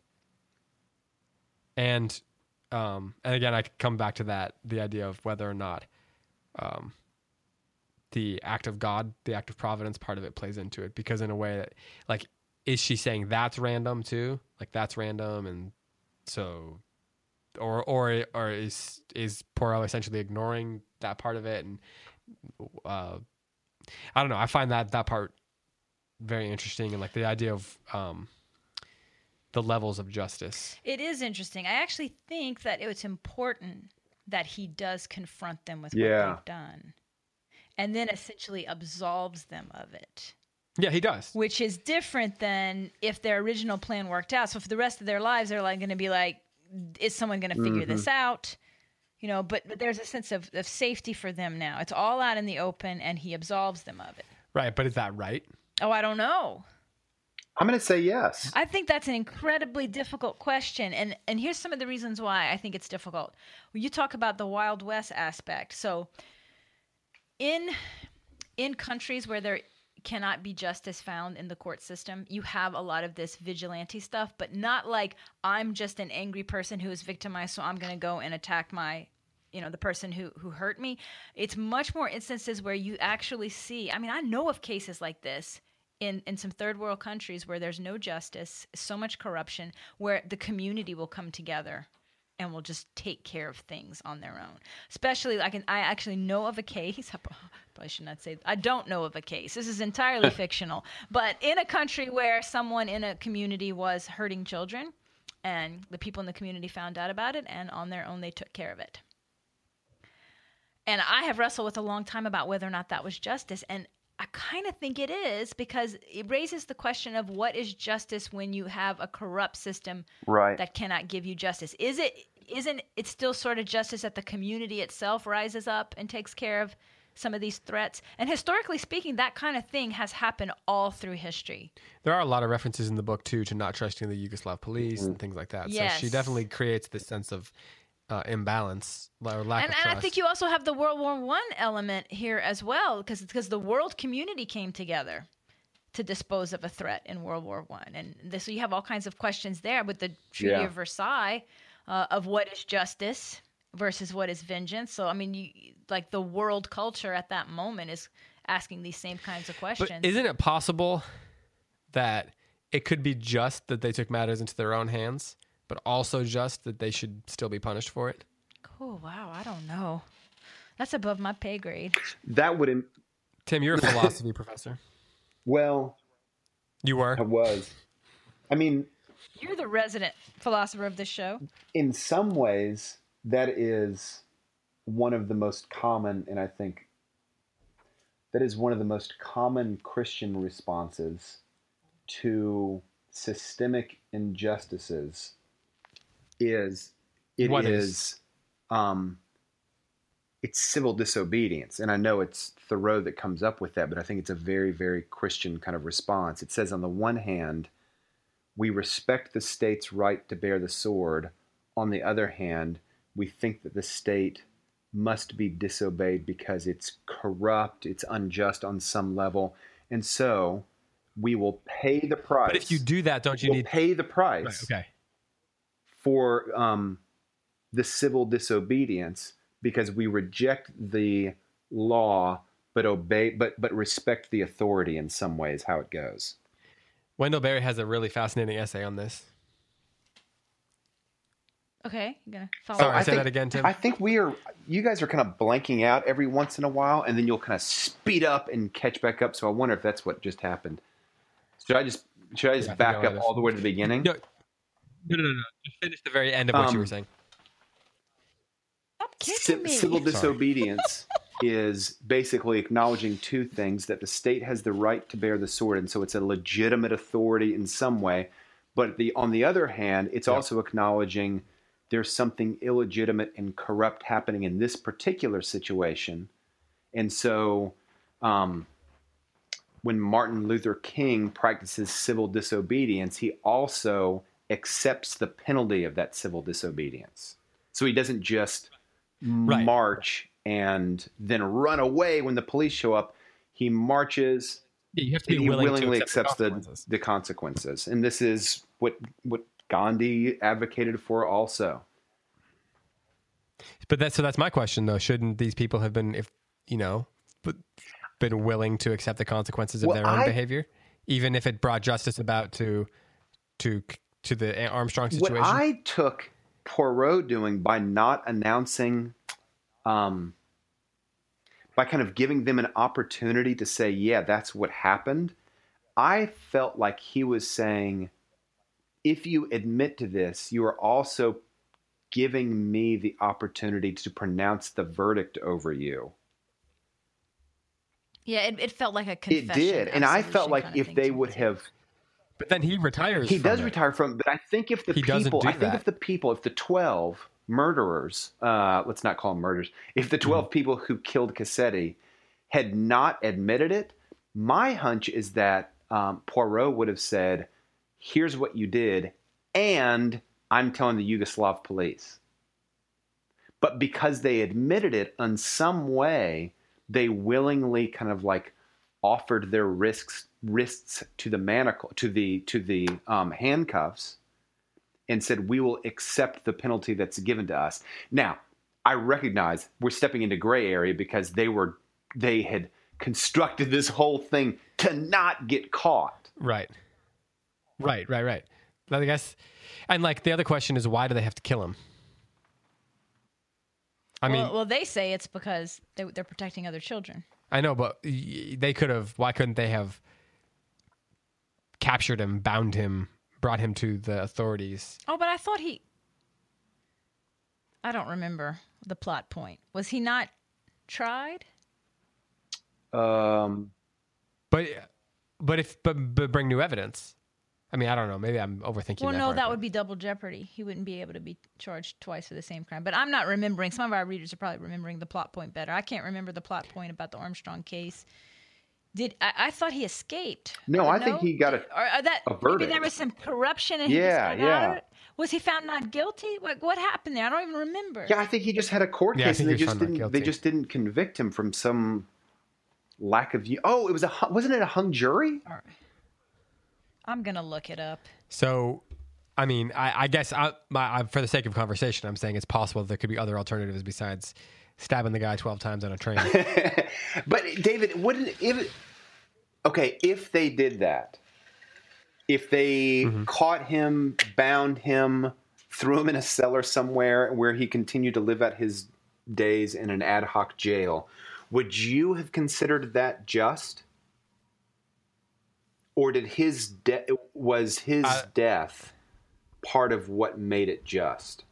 And um, and again, I could come back to that, the idea of whether or not um, the act of God, the act of providence part of it plays into it. Because in a way that, like, is she saying that's random too? Like, that's random, and so... Or or or is is Poirot essentially ignoring that part of it? And uh, I don't know. I find that that part very interesting, and like the idea of um, the levels of justice. It is interesting. I actually think that it's important that he does confront them with yeah. what they've done, and then essentially absolves them of it. Yeah, he does. Which is different than if their original plan worked out. So for the rest of their lives, they're like going to be like, is someone going to figure mm-hmm. this out? You know, but, but there's a sense of, of safety for them now. It's all out in the open, and he absolves them of it. Right, but is that right? Oh, I don't know. I'm going to say yes. I think that's an incredibly difficult question, and and here's some of the reasons why I think it's difficult. When you talk about the Wild West aspect, so in in countries where there cannot be justice found in the court system, you have a lot of this vigilante stuff, but not like I'm just an angry person who is victimized, so I'm going to go and attack my, you know, the person who, who hurt me. It's much more instances where you actually see, I mean, I know of cases like this in, in some third world countries where there's no justice, so much corruption, where the community will come together and will just take care of things on their own. Especially, I can, I actually know of a case, I probably should not say, I don't know of a case. This is entirely fictional. But in a country where someone in a community was hurting children, and the people in the community found out about it, and on their own they took care of it. And I have wrestled with a long time about whether or not that was justice. And I kind of think it is, because it raises the question of what is justice when you have a corrupt system right. that cannot give you justice. Is it, isn't it still sort of justice that the community itself rises up and takes care of some of these threats? And historically speaking, that kind of thing has happened all through history. There are a lot of references in the book, too, to not trusting the Yugoslav police mm. and things like that. Yes. So she definitely creates this sense of Uh, imbalance or lack and, of trust. And I think you also have the World War One element here as well, because because the world community came together to dispose of a threat in World War One, and this, so you have all kinds of questions there with the Treaty yeah. of Versailles uh, of what is justice versus what is vengeance. So I mean, you, like the world culture at that moment is asking these same kinds of questions. But isn't it possible that it could be just that they took matters into their own hands, but also just that they should still be punished for it? Oh, wow. I don't know. That's above my pay grade. That would... Im- Tim, you're a philosophy professor. Well... You were? I was. I mean... You're the resident philosopher of this show. In some ways, that is one of the most common, and I think that is one of the most common Christian responses to systemic injustices is it what is, is? Um, it's civil disobedience. And I know it's Thoreau that comes up with that, but I think it's a very, very Christian kind of response. It says, on the one hand, we respect the state's right to bear the sword. On the other hand, we think that the state must be disobeyed because it's corrupt, it's unjust on some level. And so we will pay the price. But if you do that, don't you we'll need... pay the price Right, okay. for um, the civil disobedience because we reject the law but obey, but but respect the authority in some ways, how it goes. Wendell Berry has a really fascinating essay on this. Okay, you gonna follow? Sorry, I say think, that again, Tim. I think we are. You guys are kind of blanking out every once in a while, and then you'll kind of speed up and catch back up. So I wonder if that's what just happened. Should I just should I just Yeah, I back think up I all the way to the beginning? No, no, no, no. Just finish the very end of what Um, you were saying. Stop kicking Ci- me. Civil Sorry. disobedience is basically acknowledging two things: that the state has the right to bear the sword, and so it's a legitimate authority in some way. But the on the other hand, it's Yep. also acknowledging there's something illegitimate and corrupt happening in this particular situation. And so um, when Martin Luther King practices civil disobedience, he also accepts the penalty of that civil disobedience. So he doesn't just Right. march and then run away when the police show up. He marches Yeah, you have to be and he willing willingly to accept accepts the the, consequences. the consequences. And this is what what Gandhi advocated for also. But that's so that's my question though. Shouldn't these people have been, if you know, but been willing to accept the consequences of Well, their own I- behavior, even if it brought justice about to to to the Armstrong situation? What I took Poirot doing by not announcing, um, by kind of giving them an opportunity to say, yeah, that's what happened, I felt like he was saying, if you admit to this, you are also giving me the opportunity to pronounce the verdict over you. Yeah, it, it felt like a It confession. did. And I felt absolution like kind of if thing they to me, would too. have... But then he retires. He from does it. retire from, but I think if the He doesn't people, do I think that. if the people, if the twelve murderers, uh, let's not call them murderers, if the twelve Mm-hmm. people who killed Cassetti had not admitted it, my hunch is that um, Poirot would have said, "Here's what you did, and I'm telling the Yugoslav police." But because they admitted it in some way, they willingly kind of like offered their risks wrists to the manacle to the to the um, handcuffs and said, we will accept the penalty that's given to us. Now, I recognize we're stepping into gray area because they were they had constructed this whole thing to not get caught. Right. Right, right, right. I guess, and like the other question is, why do they have to kill him? I mean, well, well, they say it's because they, they're protecting other children. I know, but y- they could have. Why couldn't they have captured him, bound him, brought him to the authorities? Oh, but I thought he. I don't remember the plot point. Was he not tried? Um, But, but if but, but bring new evidence. I mean, I don't know. Maybe I'm overthinking. Well, that no, part, that but- would be double jeopardy. He wouldn't be able to be charged twice for the same crime. But I'm not remembering. Some of our readers are probably remembering the plot point better. I can't remember the plot point about the Armstrong case. Did I, I thought he escaped? No, I think No? he got a- or, or that a maybe verdict. there was some corruption and Yeah, he just got yeah. out. Was he found not guilty? What what happened there? I don't even remember. yeah, I think he just had a court Yeah, I case think and they he was just found not didn't they guilty. just didn't convict him from some lack of. Oh, it was a hu- wasn't it a hung jury? I'm gonna look it up. So, I mean, I, I guess I, my, I, for the sake of conversation, I'm saying it's possible that there could be other alternatives besides stabbing the guy twelve times on a train. But David, wouldn't if okay if they did that, if they mm-hmm. caught him, bound him, threw him in a cellar somewhere where he continued to live out his days in an ad hoc jail, would you have considered that just? Or did his de- was his uh, death part of what made it just?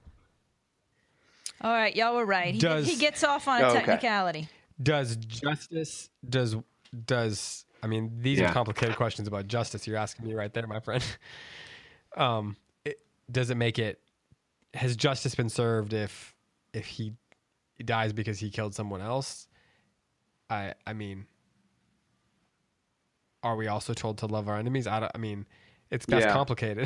All right, y'all were right. He, does, he gets off on a okay. technicality. Does justice, does, does, I mean, these yeah. are complicated questions about justice you're asking me right there, my friend. Um, it, does it make it, has justice been served if, if he, he dies because he killed someone else? I, I mean, are we also told to love our enemies? I, don't, I mean, it's that's yeah. complicated.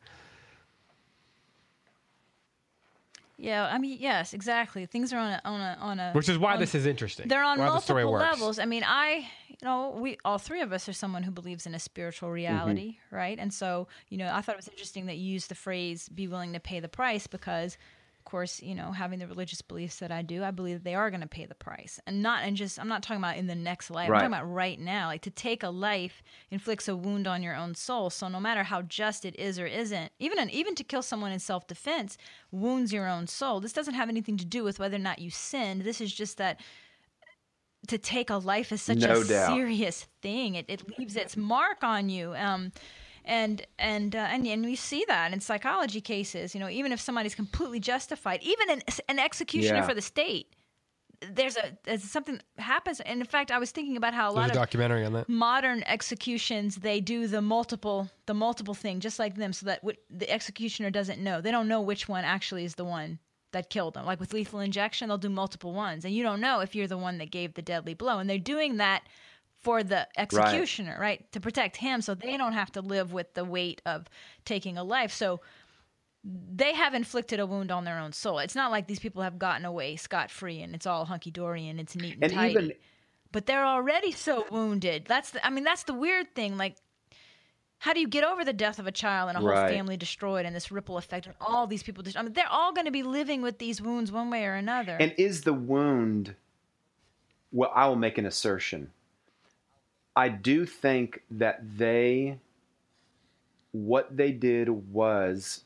Yeah, I mean, yes, exactly. Things are on a on a on a. Which is why on, this is interesting. They're on why multiple the levels. I mean, I, you know, we all three of us are someone who believes in a spiritual reality, mm-hmm. right? And so, you know, I thought it was interesting that you used the phrase "be willing to pay the price" because, of course, you know, having the religious beliefs that I do, I believe that they are going to pay the price, and not and just I'm not talking about in the next life. Right. I'm talking about right now. Like to take a life inflicts a wound on your own soul. So no matter how just it is or isn't, even an, even to kill someone in self-defense wounds your own soul. This doesn't have anything to do with whether or not you sinned. This is just that to take a life is such no a doubt. serious thing. It it leaves its mark on you. Um, And and uh, and and we see that in psychology cases. You know, even if somebody's completely justified, even an, an executioner yeah. for the state, there's a there's something happens. And in fact, I was thinking about how a There's lot a of documentary on that. modern executions, they do the multiple the multiple thing just like them, so that w- the executioner doesn't know. They don't know which one actually is the one that killed them. Like with lethal injection, they'll do multiple ones, and you don't know if you're the one that gave the deadly blow. And they're doing that for the executioner, right. right, to protect him, so they don't have to live with the weight of taking a life. So they have inflicted a wound on their own soul. It's not like these people have gotten away scot-free and it's all hunky-dory and it's neat and, and tidy. Even, but they're already so wounded. That's the, I mean, that's the weird thing. Like, how do you get over the death of a child and a whole right. family destroyed and this ripple effect and all these people destroyed? I mean, they're all going to be living with these wounds one way or another. And is the wound, well, I will make an assertion. I do think that they, what they did was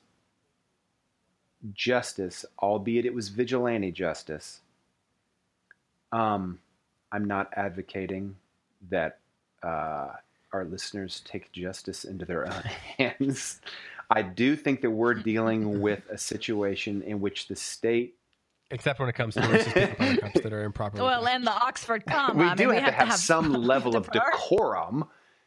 justice, albeit it was vigilante justice. Um, I'm not advocating that uh, our listeners take justice into their own hands. I do think that we're dealing with a situation in which the state, except when it comes to racist people cups that are improperly. Well, and the Oxford comma. we I do mean, have, we to have, have some level of decorum.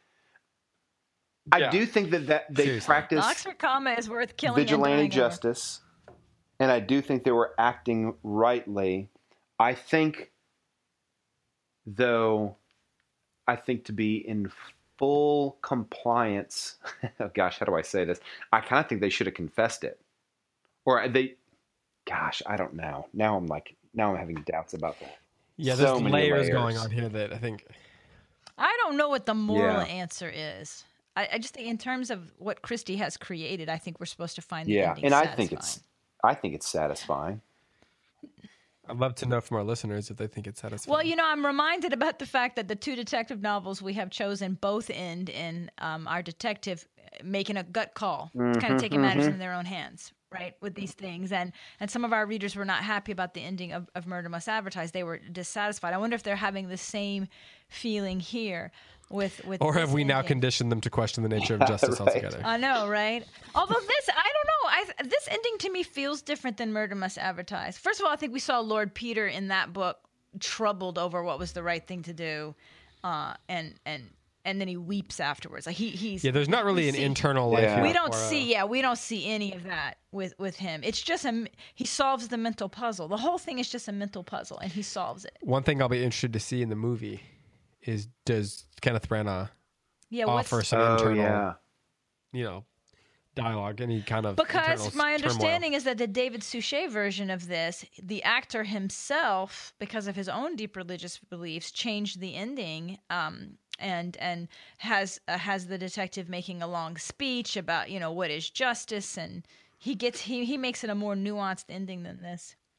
Yeah. I do think that, that they Seriously. practice the Oxford comma is worth killing. vigilante and justice, and I do think they were acting rightly. I think, though, I think to be in full compliance, oh gosh, how do I say this? I kind of think they should have confessed it. Or they, gosh, I don't know. Now I'm like, now I'm having doubts about that. Yeah, so there's many layers, layers going on here that I think. I don't know what the moral Yeah. answer is. I, I just think in terms of what Christie has created, I think we're supposed to find the Yeah, ending and I satisfying. think it's, I think it's satisfying. I'd love to know from our listeners if they think it's satisfying. Well, you know, I'm reminded about the fact that the two detective novels we have chosen both end in um, our detective making a gut call, Mm-hmm, kind of taking matters mm-hmm. into their own hands, right, with these things. And and some of our readers were not happy about the ending of, of Murder Must Advertise. They were dissatisfied. I wonder if they're having the same feeling here with with. Or have this we now ending. conditioned them to question the nature of justice right. altogether? I know, right? Although this, I don't know. I this ending to me feels different than Murder Must Advertise. First of all, I think we saw Lord Peter in that book troubled over what was the right thing to do, uh, and and and then he weeps afterwards. Like he he's Yeah, there's not really an see- internal life. Yeah. here we don't or, uh, see yeah we don't see any of that with with him. It's just a he solves the mental puzzle. The whole thing is just a mental puzzle, and he solves it. One thing I'll be interested to see in the movie is does Kenneth Branagh Yeah, offer what's, some Oh, internal, yeah. you know, dialogue, any kind of because internal my turmoil. understanding is that the David Suchet version of this, the actor himself, because of his own deep religious beliefs, changed the ending, um, and and has uh, has the detective making a long speech about you know what is justice, and he gets he he makes it a more nuanced ending than this.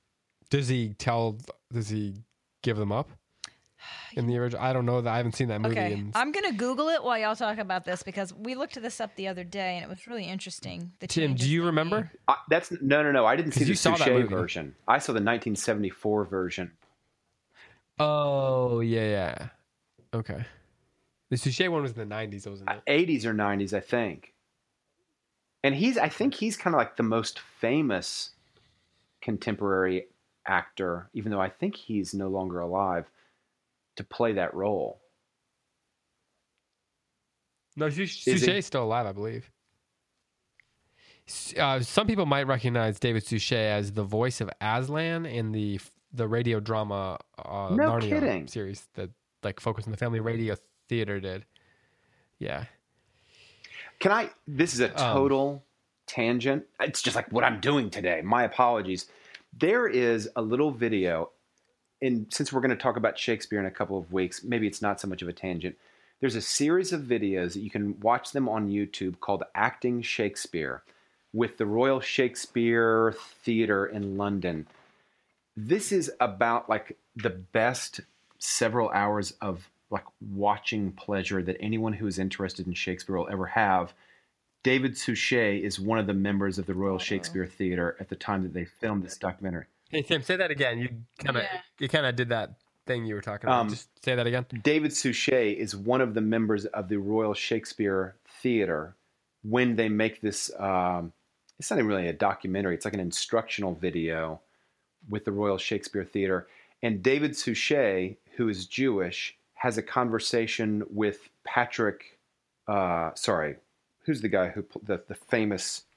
Does he tell? Does he give them up in the original? I don't know that. I haven't seen that movie. Okay, in... I'm gonna Google it while y'all talk about this because we looked this up the other day and it was really interesting. The Tim, do changes you they remember? made. I, that's no, no, no. I didn't see 'Cause the you saw that Suchet movie. version. I saw the nineteen seventy-four version. Oh yeah, yeah. Okay. The Suchet one was in the nineties, wasn't it? eighties or nineties, I think. And he's, I think he's kind of like the most famous contemporary actor, even though I think he's no longer alive, to play that role. No, Suchet is still alive, I believe. Uh, some people might recognize David Suchet as the voice of Aslan in the the radio drama uh, No Narnia kidding. series that like focused on the family radio theater did. Yeah. Can I? This is a Um, total tangent. It's just like what I'm doing today. My apologies. There is a little video, and since we're going to talk about Shakespeare in a couple of weeks, maybe it's not so much of a tangent. There's a series of videos that you can watch them on YouTube called Acting Shakespeare with the Royal Shakespeare Theatre in London. This is about like the best several hours of like watching pleasure that anyone who is interested in Shakespeare will ever have. David Suchet is one of the members of the Royal Shakespeare Theatre at the time that they filmed this documentary. Hey Tim, say that again. You kind of Yeah. you kind of did that thing you were talking about. Um, Just say that again. David Suchet is one of the members of the Royal Shakespeare Theatre when they make this, um, it's not even really a documentary, it's like an instructional video with the Royal Shakespeare Theatre. And David Suchet, who is Jewish, has a conversation with Patrick, uh, sorry, who's the guy who, the, the famous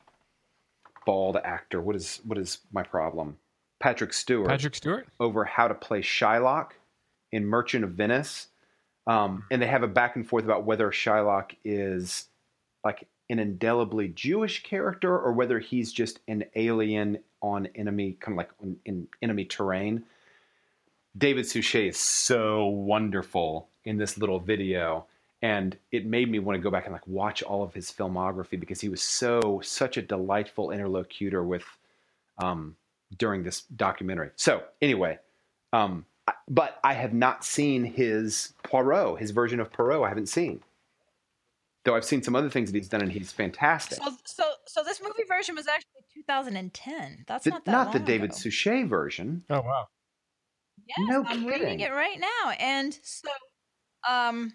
bald actor? What is what is my problem? Patrick Stewart. Patrick Stewart? Over how to play Shylock in Merchant of Venice. Um, and they have a back and forth about whether Shylock is like an indelibly Jewish character or whether he's just an alien on enemy, kind of like in, in enemy terrain. David Suchet is so wonderful in this little video. And it made me want to go back and like watch all of his filmography because he was so, such a delightful interlocutor with, um, during this documentary. So anyway, um, but I have not seen his Poirot, his version of Poirot. I haven't seen. Though I've seen some other things that he's done, and he's fantastic. So, so, so this movie version was actually two thousand ten. That's the, not that not long the David ago. Suchet version. Oh wow. Yes, No I'm kidding. reading it right now, and so, um,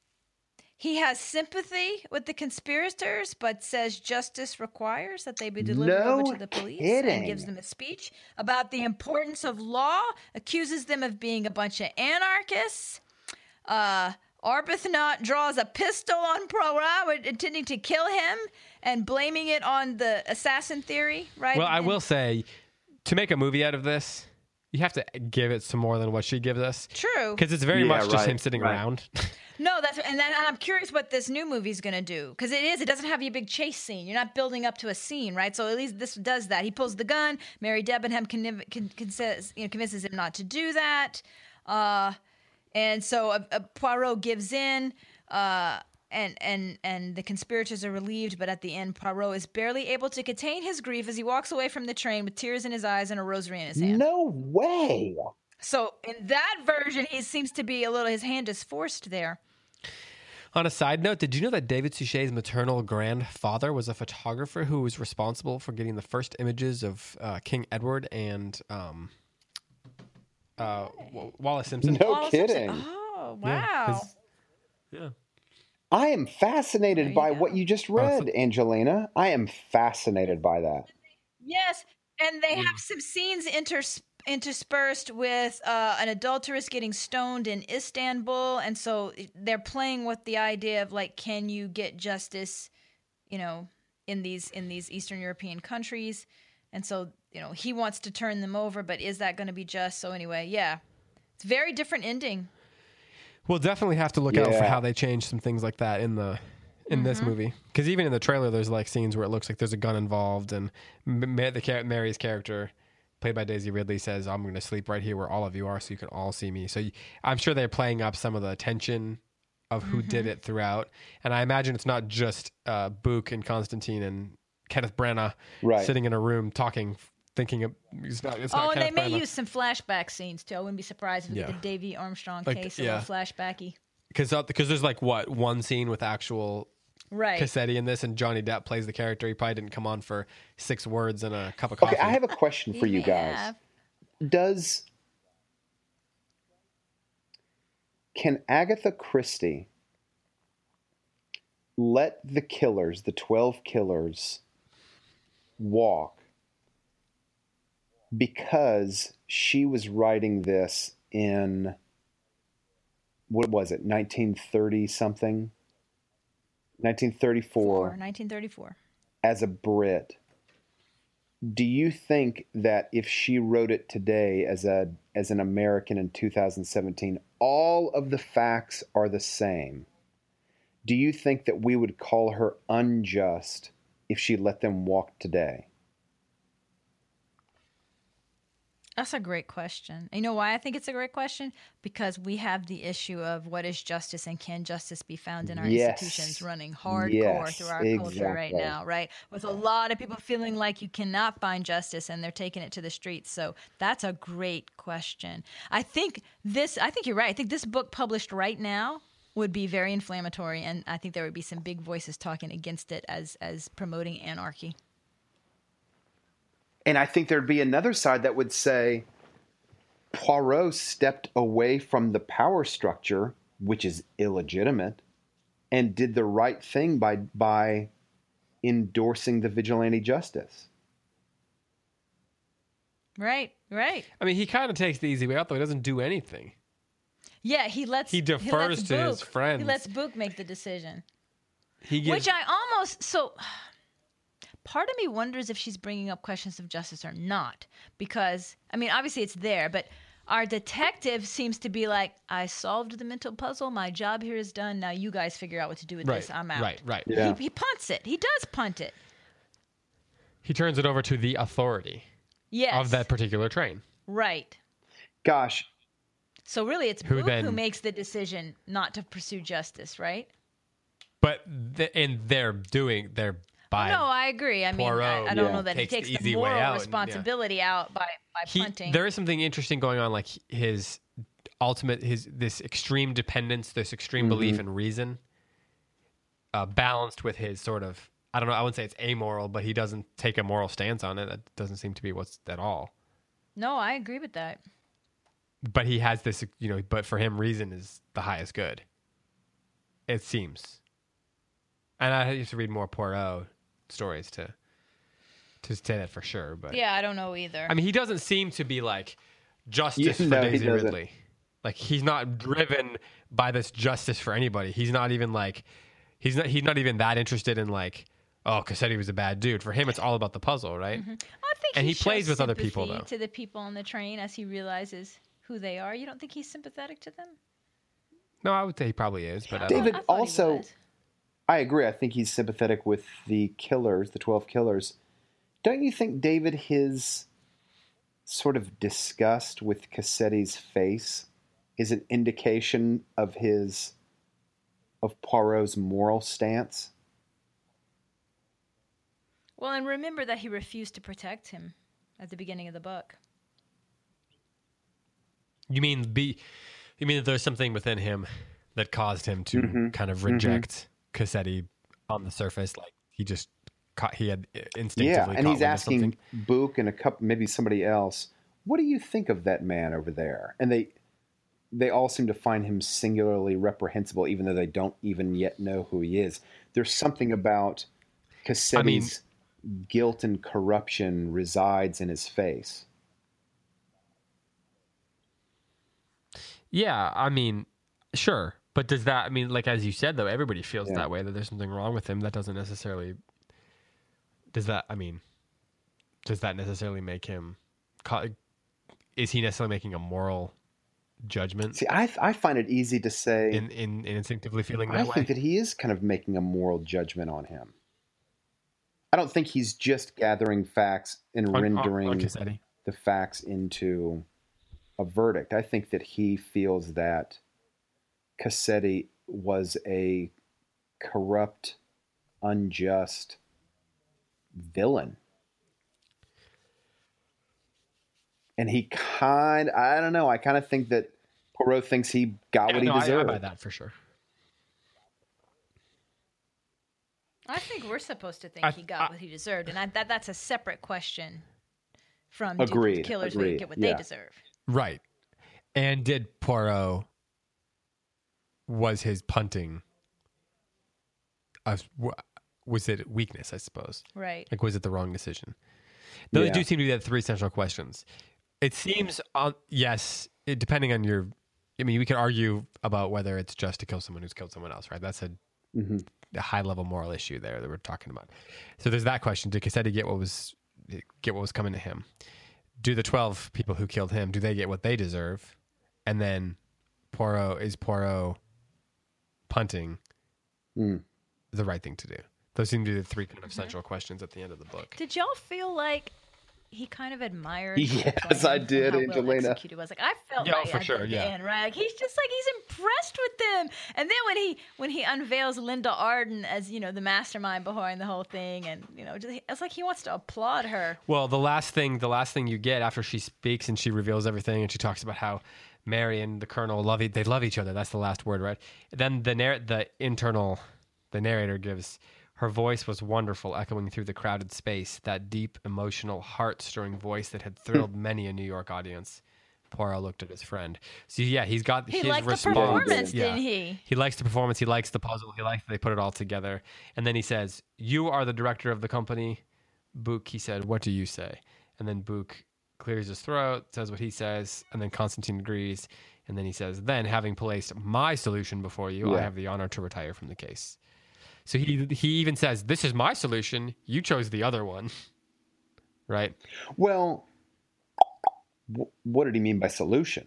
he has sympathy with the conspirators, but says justice requires that they be delivered No over to the police, kidding. and gives them a speech about the importance of law. Accuses them of being a bunch of anarchists. Uh, Arbuthnot draws a pistol on Poirot, intending to kill him, and blaming it on the assassin theory. Right? Well, I And- will say, to make a movie out of this, you have to give it some more than what she gives us. True. Because it's very Yeah, much just right, him sitting right. around. No, that's and then and I'm curious what this new movie's gonna do because it is. It doesn't have a big chase scene. You're not building up to a scene, right? So at least this does that. He pulls the gun. Mary Debenham con, con, con, says, you know, convinces him not to do that, uh, and so uh, uh, Poirot gives in. Uh, and and and the conspirators are relieved, but at the end, Poirot is barely able to contain his grief as he walks away from the train with tears in his eyes and a rosary in his hand. No way. So in that version, he seems to be a little. His hand is forced there. On a side note, did you know that David Suchet's maternal grandfather was a photographer who was responsible for getting the first images of uh, King Edward and um, uh, W- Wallace Simpson? No Wallace Simpson. kidding. Oh Yeah, wow! 'cause- Yeah. I am fascinated you by go. what you just so- read, Angelina. I am fascinated by that. Yes, and they have some scenes inters- interspersed with uh, an adulteress getting stoned in Istanbul, and so they're playing with the idea of like, can you get justice, you know, in these in these Eastern European countries? And so, you know, he wants to turn them over, but is that going to be just? So anyway, yeah, it's a very different ending. We'll definitely have to look out for Yeah. how they change some things like that in the in this movie. Because even in the trailer, there's like scenes where it looks like there's a gun involved, and M- Ma- the char- Mary's character, played by Daisy Ridley, says, "I'm going to sleep right here where all of you are, so you can all see me." So you, I'm sure they're playing up some of the tension of who did it throughout, and I imagine it's not just uh, Book and Constantine and Kenneth Branagh Right. sitting in a room talking thinking of. It's not. It's oh, not and they may enough. use some flashback scenes too. I wouldn't be surprised if Yeah. the Davy Armstrong Like, case a yeah. little flashbacky. Because because there's like what one scene with actual Right. Cassetti in this, and Johnny Depp plays the character. He probably didn't come on for six words and a cup of coffee. Okay, I have a question for He you may guys. have. Does can Agatha Christie let the killers, the twelve killers, walk because she was writing this in, what was it, nineteen thirty something? nineteen thirty-four. Four, nineteen thirty-four. As a Brit, do you think that if she wrote it today as a as an American in two thousand seventeen, all of the facts are the same? Do you think that we would call her unjust if she let them walk today? That's a great question. You know why I think it's a great question? Because we have the issue of what is justice and can justice be found in our Yes. institutions running hardcore Yes, through our culture right exactly. now, right? With a lot of people feeling like you cannot find justice and they're taking it to the streets. So that's a great question. I think this, I think you're right. I think this book published right now would be very inflammatory, and I think there would be some big voices talking against it as as promoting anarchy. And I think there'd be another side that would say Poirot stepped away from the power structure, which is illegitimate, and did the right thing by by endorsing the vigilante justice. Right, right. I mean, he kind of takes the easy way out, though. He doesn't do anything. Yeah, he lets He defers lets to his Book- friends. He lets Book make the decision. He gives, Which I almost so. Part of me wonders if she's bringing up questions of justice or not, because I mean, obviously it's there, but our detective seems to be like, "I solved the mental puzzle. My job here is done. Now you guys figure out what to do with right, this. I'm out." right, right. Yeah. He, he punts it. He does punt it. He turns it over to the authority Yes. of that particular train. Right. Gosh, So really, it's Who Book then- who makes the decision not to pursue justice, right? But th- and they're doing they're by No, I agree. I mean, Poirot, I, I don't yeah, know that takes he the takes the, easy way moral out and- yeah. responsibility out by, by he, punting. there is something interesting going on, like his ultimate his this extreme dependence, this extreme belief in reason, uh, balanced with his sort of I don't know, I wouldn't say it's amoral, but he doesn't take a moral stance on it. That doesn't seem to be what's at all. No, I agree with that. But he has this, you know, but for him, reason is the highest good. It seems. And I have to read more Poirot stories to to say that for sure. But Yeah, I don't know either. I mean, he doesn't seem to be like justice Yeah, for no, he Daisy doesn't. Ridley. Like he's not driven by this justice for anybody. He's not even like he's not he's not even that interested in like, oh, Cassetti was a bad dude. For him, it's all about the puzzle, right? I think and he, he plays shows with other people, sympathy though. to the people on the train as he realizes who they are. You don't think he's sympathetic to them? No, I would say he probably is, but I don't David, I thought he also, was. I agree. I think he's sympathetic with the killers, the twelve killers. Don't you think, David, his sort of disgust with Cassetti's face is an indication of his, of Poirot's moral stance? Well, and remember that he refused to protect him at the beginning of the book. You mean be? You mean that there's something within him that caused him to Mm-hmm. kind of reject Cassetti on the surface, like he just caught, he had instinctively. Yeah, and caught he's wind of asking something. Book and a couple, maybe somebody else, what do you think of that man over there? And they, they all seem to find him singularly reprehensible, even though they don't even yet know who he is. There's something about Cassetti's guilt and corruption resides in his face. Yeah, I mean, sure, but does that? I mean, like as you said, though, everybody feels Yeah. that way. That there's something wrong with him. That doesn't necessarily. Does that? I mean, does that necessarily make him? ca- Is he necessarily making a moral judgment See, I I find it easy to say. in, in, in instinctively feeling that I way? think that he is kind of making a moral judgment on him. I don't think he's just gathering facts and On- on- rendering on Cassetti. the facts into a verdict. I think that he feels that Cassetti was a corrupt, unjust villain. And he kind, I don't know, I kind of think that Poirot thinks he got Yeah, what he no, I, I deserved. buy that for sure. I think we're supposed to think I- he got I- what he deserved, and I, that that's a separate question from Agreed, did killers agreed, get what yeah. they deserve. Right. And did Poirot, was his punting, a, was it weakness, I suppose? Right. Like, was it the wrong decision? Those Yeah. do seem to be the three central questions. It seems, on, yes, it, depending on your, I mean, we could argue about whether it's just to kill someone who's killed someone else, right? That's a, Mm-hmm. a high-level moral issue there that we're talking about. So there's that question. Did Cassetti get what was get what was coming to him? Do the twelve people who killed him, do they get what they deserve? And then Poirot, is Poirot punting Mm. the right thing to do? Those seem to be the three kind of central questions at the end of the book. Did y'all feel like he kind of admired? Yes, the plan I and did, how well Angelina. executed it was. Like I felt Yeah, like for at sure, the yeah. end, right? Like, he's just like he's impressed with them. And then when he when he unveils Linda Arden as you know the mastermind behind the whole thing, and you know just, it's like he wants to applaud her. Well, the last thing, the last thing you get after she speaks and she reveals everything, and she talks about how Mary and the Colonel love e- they love each other. That's the last word, right? Then the narr- the internal, the narrator gives. Her voice was wonderful, echoing through the crowded space, that deep, emotional, heart-stirring voice that had thrilled many a New York audience. Poirot looked at his friend. So, yeah, he's got He his liked the response. performance, Yeah. didn't he? He likes the performance. He likes the puzzle. He likes that they put it all together. And then he says, you are the director of the company. Book, he said, what do you say? And then Book clears his throat, says what he says, and then Constantine agrees. And then he says, then, having placed my solution before you, I Yeah. have the honor to retire from the case. So he he even says, this is my solution. You chose the other one. Right? Well, wh- what did he mean by solution?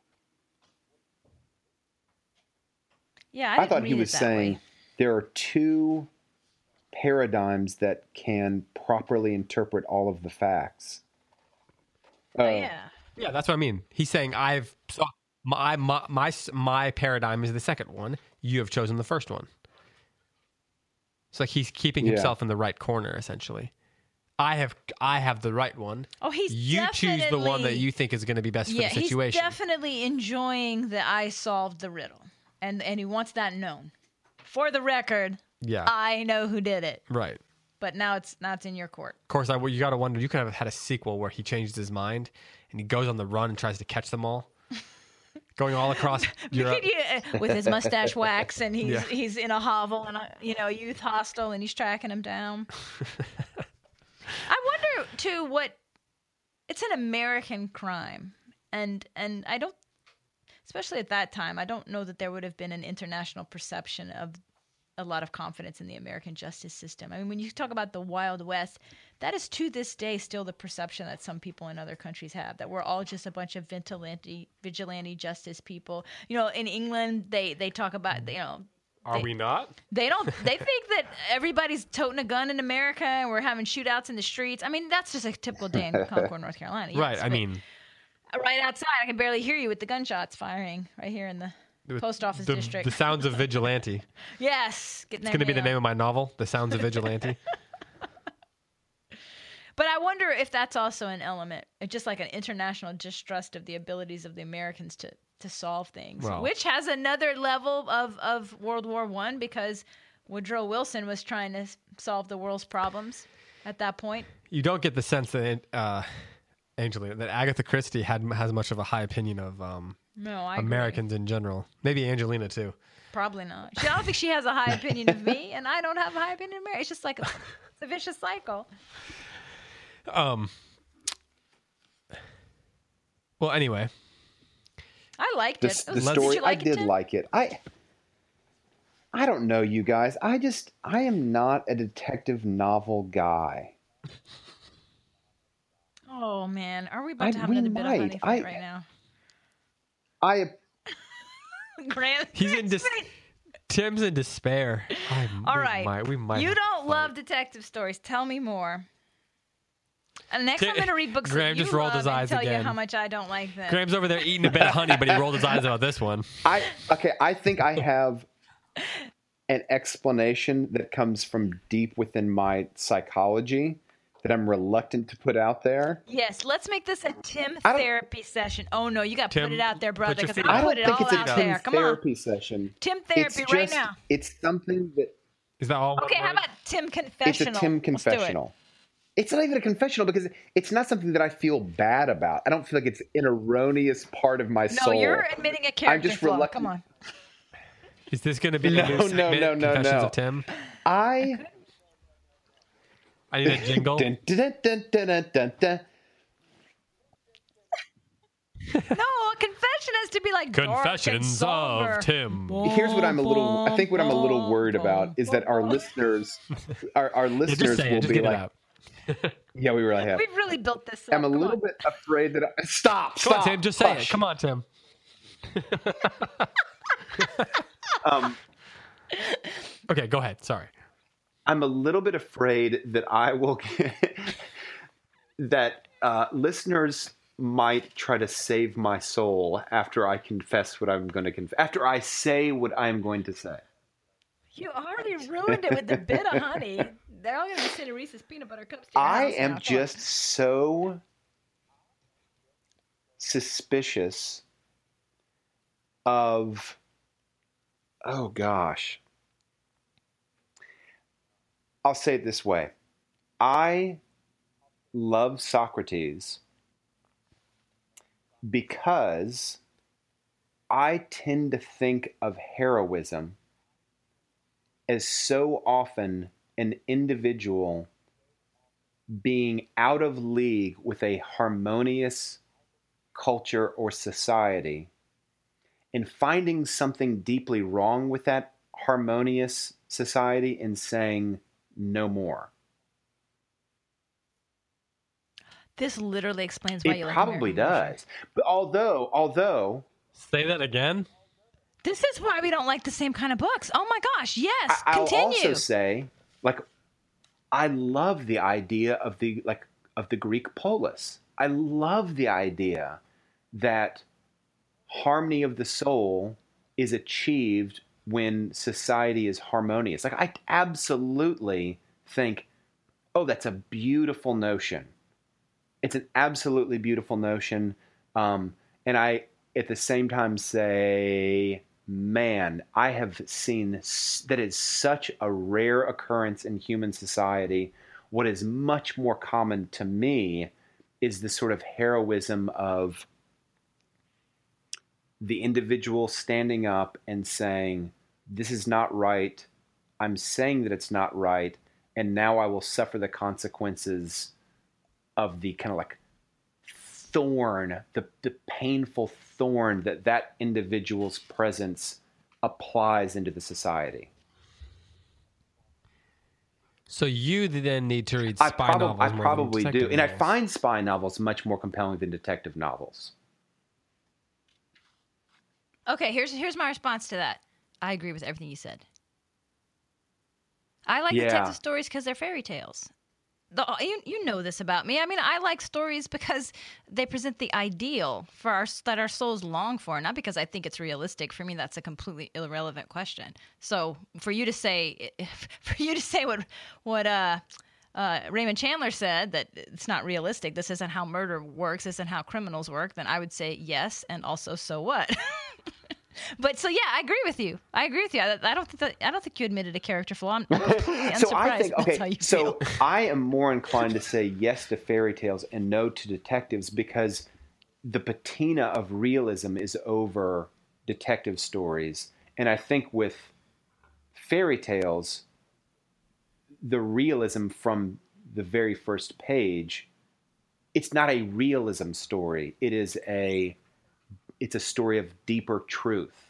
Yeah, I, I, didn't thought he read was it that saying way. there are two paradigms that can properly interpret all of the facts. Oh, Uh, yeah. Yeah, that's what I mean. He's saying, I've so my, my my my paradigm is the second one. You have chosen the first one. It's like he's keeping Yeah. himself in the right corner, essentially. I have I have the right one. Oh, he's you choose the one that definitely- you think is going to be best for Yeah, the situation. he's definitely enjoying that I solved the riddle, and and he wants that known. For the record, yeah, I know who did it, right. but now it's now it's in your court. Of course, I well, you got to wonder. You could have had a sequel where he changes his mind and he goes on the run and tries to catch them all, going all across Europe. Yeah, with his mustache wax, and he's Yeah. he's in a hovel and a you know youth hostel, and he's tracking him down. I wonder too what it's an American crime, and and I don't, especially at that time, I don't know that there would have been an international perception of a lot of confidence in the American justice system. I mean, when you talk about the Wild West, that is to this day still the perception that some people in other countries have, that we're all just a bunch of vigilante vigilante justice people. You know, in England, they they talk about you know. Are they- we not? They don't. They think that everybody's toting a gun in America and we're having shootouts in the streets. I mean, that's just a typical day in Concord, North Carolina. yes, right. I but mean, right outside, I can barely hear you with the gunshots firing right here in the post office the, district. the Sounds of Vigilante. yes, getting It's going to be the name of my novel, The Sounds of Vigilante. But I wonder if that's also an element, just like an international distrust of the abilities of the Americans to to solve things, Well- which has another level of of World War One because Woodrow Wilson was trying to s- solve the world's problems at that point. You don't get the sense that uh, Angelina, that Agatha Christie had has much of a high opinion of um, No, I agree. Americans in general. Maybe Angelina too. Probably not. She, I don't think she has a high opinion of me, and I don't have a high opinion of Mary. It's just like a, it's a vicious cycle. Um. Well, anyway, I liked The, it. the Did story, you like I it, did Tim? like it. I I don't know, you guys. I just I am not a detective novel guy. Oh man, are we about I- to have we another bit of might. honey fight I- right now? I Grant, he's in dis- Tim's in despair. I, All we right, might, we might you have to don't fight. love detective stories. Tell me more. And next, Tim- I'm going to read books Graham that you just rolled love his eyes and tell you again. how much I don't like them. Graham's over there eating a bit of honey, but he rolled his eyes about this one. I okay, I think I have an explanation that comes from deep within my psychology that I'm reluctant to put out there. Yes, let's make this a Tim I don't- therapy session. Oh no, you got to Tim, put it out there, put brother, your because feet I up. I don't put it think all it's a out Tim there. Come on, therapy session. Tim It's therapy right just, now. it's something that Is that all? one Okay, how word? about Tim it's a confessional? Tim Let's do it. confessional. It's not even a confessional because it's not something that I feel bad about. I don't feel like it's an erroneous part of my No, soul. you're admitting a I'm character just flaw. reluctant. Come on. Is this going to be No, a new no, segment, no, no, Confessions no. of Tim? I I need a jingle. dun, dun, dun, dun, dun, dun, dun. No, a confession has to be like dark and Confessions somber. of Tim. Here's what I'm a little. I think what I'm a little worried about is that our listeners, our, our Yeah, listeners just say will it. Just be get like, it out. yeah, we really have. We've really built this up. I'm a Come little on. bit afraid that I, stop. Come stop, on, Tim. Just say hush. it. Come on, Tim. Um, Okay, go ahead. Sorry. I'm a little bit afraid that I will get, that uh, listeners might try to save my soul after I confess what I'm going to confess. After I say what I'm going to say. You already ruined it with the bit of honey. They're all going to be sending Reese's peanut butter cups to your I house now. am Come on. just so suspicious of, oh gosh. I'll say it this way. I love Socrates because I tend to think of heroism as so often an individual being out of league with a harmonious culture or society and finding something deeply wrong with that harmonious society and saying no more. This literally explains why It you like probably American Horror does. But although, although Say that again. This is why we don't like the same kind of books. Oh my gosh, yes. I, I'll Continue. also say, like, I love the idea of the like of the Greek polis. I love the idea that harmony of the soul is achieved when society is harmonious. Like, I absolutely think, oh, that's a beautiful notion. It's an absolutely beautiful notion. Um, and I, at the same time, say, man, I have seen s- that is such a rare occurrence in human society. What is much more common to me is the sort of heroism of the individual standing up and saying, this is not right. I'm saying that it's not right. And now I will suffer the consequences of the kind of like thorn, the, the painful thorn that that individual's presence applies into the society. So you then need to read I, spy prob- novels I more probably than do. detective And I novels. find spy novels much more compelling than detective novels. Okay, here's here's my response to that. I agree with everything you said. I like Yeah. detective stories because they're fairy tales. The, you, you know this about me. I mean, I like stories because they present the ideal for our that our souls long for, not because I think it's realistic. For me, that's a completely irrelevant question. So, for you to say, for you to say what what uh, uh, Raymond Chandler said, that it's not realistic, this isn't how murder works, this isn't how criminals work, then I would say yes, and also so what. But so yeah, I agree with you. I agree with you. I, I don't think that, I don't think you admitted a character flaw. I'm, I'm completely unsurprised. So I think, that's how okay, you so feel. I am more inclined to say yes to fairy tales and no to detectives because the patina of realism is over detective stories. And I think with fairy tales, the realism from the very first page, it's not a realism story. It is a It's a story of deeper truth.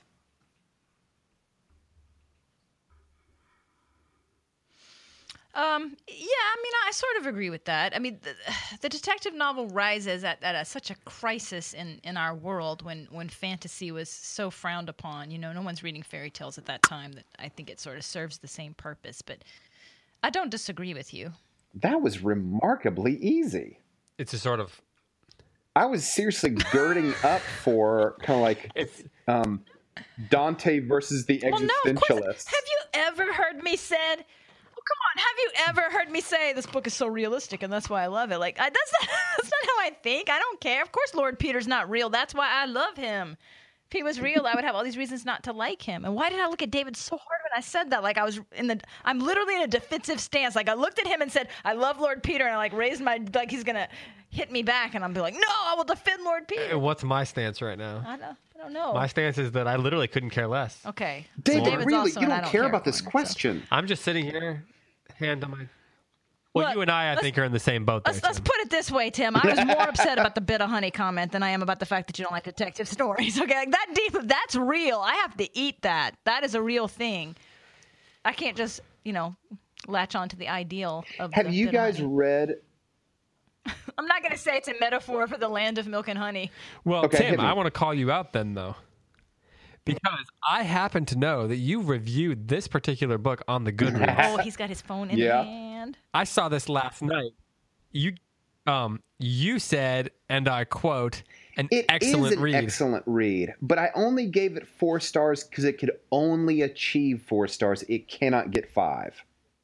Um, yeah, I mean, I sort of agree with that. I mean, the, the detective novel rises at, at a, such a crisis in, in our world when, when fantasy was so frowned upon. You know, no one's reading fairy tales at that time. That I think it sort of serves the same purpose. But I don't disagree with you. That was remarkably easy. It's a sort of I was seriously girding up for kind of like it's um, Dante versus the Well, no, of existentialist. course. Have you ever heard me said, oh, come on. Have you ever heard me say this book is so realistic and that's why I love it? Like, I, that's, not, that's not how I think. I don't care. Of course, Lord Peter's not real. That's why I love him. If he was real, I would have all these reasons not to like him. And why did I look at David so hard when I said that? Like I was in the, I'm literally in a defensive stance. Like I looked at him and said, I love Lord Peter. And I like raised my, like he's going to hit me back. And I'm be like, no, I will defend Lord Peter. What's my stance right now? I don't, I don't know. My stance is that I literally couldn't care less. Okay. David, So David's really, also you an don't, I don't care, care about this corner, so. question. I'm just sitting here, hand on my. Well, Look, you and I, I let's- think, are in the same boat. There, Let's, let's Tim. put it this way, Tim. I was more upset about the bit of honey comment than I am about the fact that you don't like detective stories. Okay, like that deep, that's real. I have to eat that. That is a real thing. I can't just, you know, latch on to the ideal of. Have the you bit of guys honey. read? I'm not going to say it's a metaphor for the land of milk and honey. Well, Okay, hit Tim, me. I want to call you out then, though, because I happen to know that you reviewed this particular book on the Goodreads. Oh, he's got his phone in Yeah. hand. I saw this last night. You, um, you said, and I quote, "An It excellent is an read." excellent read, but I only gave it four stars because it could only achieve four stars. It cannot get five.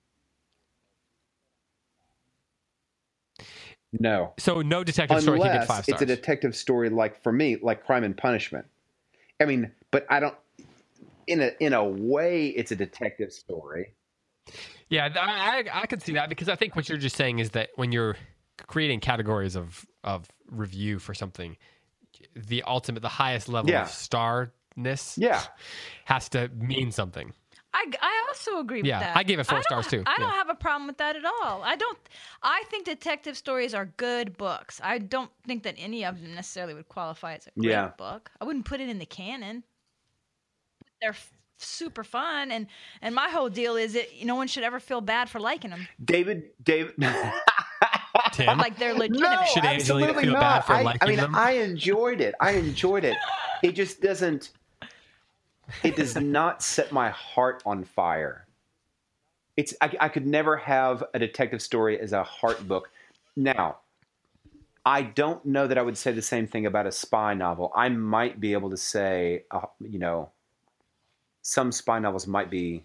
No. So no detective story can get Unless five stars. it's a detective story like, for me, like Crime and Punishment. I mean, but I don't, in a in a way, it's a detective story. Yeah, th- I, I I could see that because I think what you're just saying is that when you're creating categories of of review for something, the ultimate, the highest level Yeah. of starness, Yeah. has to mean something. I, I also agree Yeah, with that. I gave it four don't stars, ha- too. I don't Yeah. have a problem with that at all. I don't. I think detective stories are good books. I don't think that any of them necessarily would qualify as a great Yeah. book. I wouldn't put it in the canon. They're f- super fun, and and my whole deal is that no one should ever feel bad for liking them. David, David. Tim, Like they're No, legitimate. Should Angelina absolutely feel not. bad for I, liking I mean, them? I enjoyed it. I enjoyed it. It just doesn't. It does not set my heart on fire. It's. I, I could never have a detective story as a heart book. Now, I don't know that I would say the same thing about a spy novel. I might be able to say, uh, you know, some spy novels might be.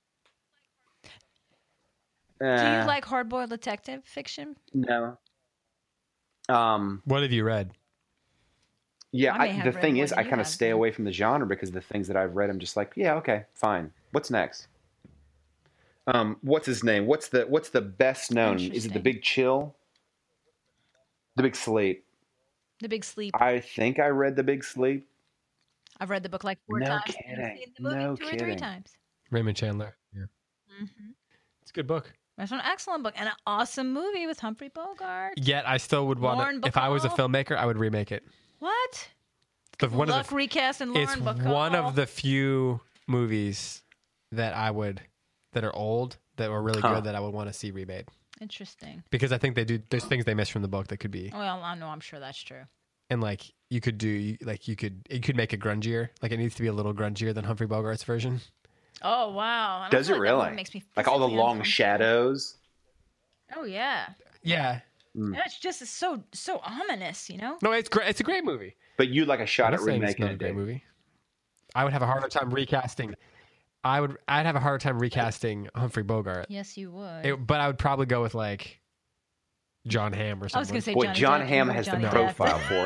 Do Uh, you like hard-boiled detective fiction? No. Um. what have you read? Yeah, I may I, have the read thing more is, than I you kind of have, stay then. away from the genre because the things that I've read, I'm just like, yeah, okay, fine. What's next? Um, what's his name? What's the What's the best known? Is it The Interesting. Big Chill? The Big Sleep. The Big Sleep. I think I read The Big Sleep. I've read the book like four No times. kidding. And seen the movie No two or three kidding. times. Raymond Chandler. Yeah, Mm-hmm. it's a good book. That's an excellent book and an awesome movie with Humphrey Bogart. Yet I still would want Lauren to. If I was a Bacall. filmmaker, I would remake it. What? The, one Luck of the, recast and Lauren it's Bacall. one of the few movies that I would that are old that were really Huh. good that I would want to see remade Interesting. because I think they do. There's things they miss from the book that could be, Well, I know. I'm sure that's true. and like you could do, you- like you could you could make it grungier. Like it needs to be a little grungier than Humphrey Bogart's version. Oh wow! And I Does feel it like that one really? Makes me Like all the physically long uncomfortable. shadows. Oh yeah. Yeah, Yeah, it's just it's so so ominous, you know. no, it's great. It's a great movie. But you'd like a shot I'm at not saying it's remaking not a it, great Dave. movie. I would have a harder time recasting. I would. I'd have a harder time recasting Humphrey Bogart. Yes, you would. It, but I would probably go with like John Hamm or something. I was going to say Boy, Johnny John Depp. Hamm You has Johnny the Depp. profile for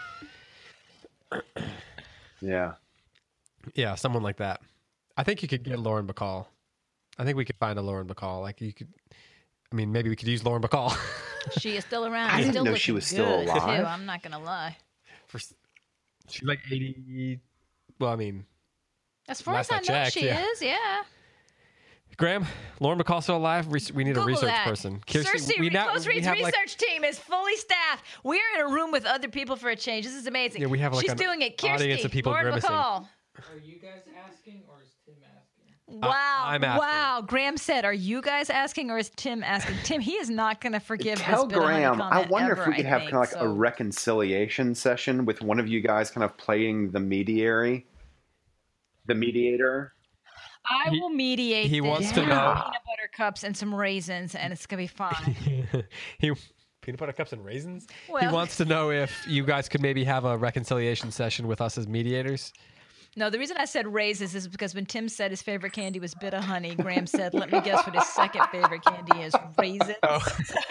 it. Yeah. Yeah, someone like that. I think you could get Lauren Bacall. I think we could find a Lauren Bacall. Like you could. I mean, maybe we could use Lauren Bacall. She is still around. I didn't still know she looking was still good, alive. Too. I'm not going to lie. For, she's like eighty. Well, I mean, As far Last as I I know, checked, she yeah. is. Yeah. Graham, Lauren Bacall still alive? We, we need Google a research that. person. Cersei, we now- Close we Reads have, research like- team is fully staffed. We're in a room with other people for a change. This is amazing. Yeah, we have, like, She's an doing it. Kirsty, audience of people Lauren grimacing. Bacall. Are you guys asking or is Tim asking? Wow. I'm asking. Wow. Graham said, are you guys asking or is Tim asking? Tim, he is not going to forgive Tell this bit of honey Graham, I comment wonder ever, if we could I have think, kind of like so. a reconciliation session with one of you guys kind of playing the mediary, the mediator. I He- will mediate he this wants with to know- peanut butter cups and some raisins, and it's going to be fine. he peanut butter cups and raisins. he Well- wants to know if you guys could maybe have a reconciliation session with us as mediators. No, the reason I said raisins is because when Tim said his favorite candy was Bit of Honey, Graham said, let me guess what his second favorite candy is, raisins. Oh.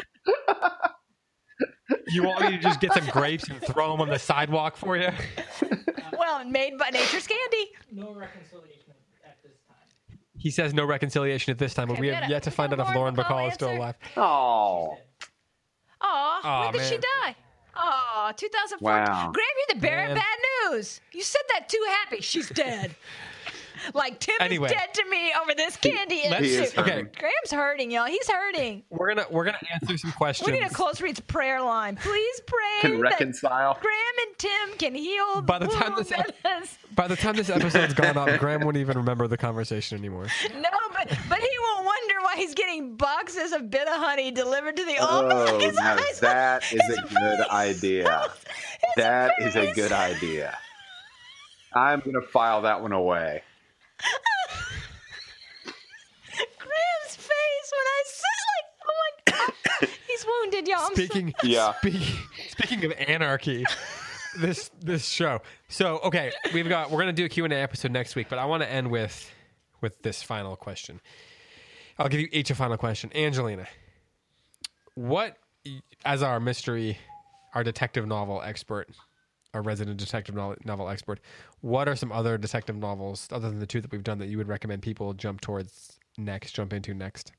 You want me to just get some grapes and throw them on the sidewalk for you? Well, made by Nature's Candy. No reconciliation at this time. He says no reconciliation at this time, but Okay, we we have gotta- yet to we find out got if Lauren Lauren Bacall Bacall is still answer? alive. Oh, Aw, Aw, when did she man. die? Aw, two thousand four. Wow. Graham, you're the bearer of Man. bad news. You said that too happy. She's dead. Like, Tim Anyway. is dead to me over this candy Let's- he issue. is hurting. Okay. Graham's hurting, y'all. He's hurting. We're gonna we're gonna answer some questions. We need a close reads prayer line. Please pray can that reconcile. Graham and Tim can heal By the time wounds this ep- that is- By the time this episode's gone up, Graham won't even remember the conversation anymore. No, but but he will wonder why he's getting boxes of Bit of Honey delivered to the Oh, office. His now eyes- that is his a good face. idea. His That is a face. good idea. I'm going to file that one away. Graham's face when I said, like, oh my god, he's wounded, y'all. I'm so- Speaking Yeah. speaking, speaking of anarchy, this this show. So okay, we've got we're gonna do a Q and A episode next week, but I want to end with with this final question. I'll give you each a final question. Angelina, what, as our mystery, our detective novel expert, our resident detective novel, novel expert, what are some other detective novels other than the two that we've done that you would recommend people jump towards next, jump into next?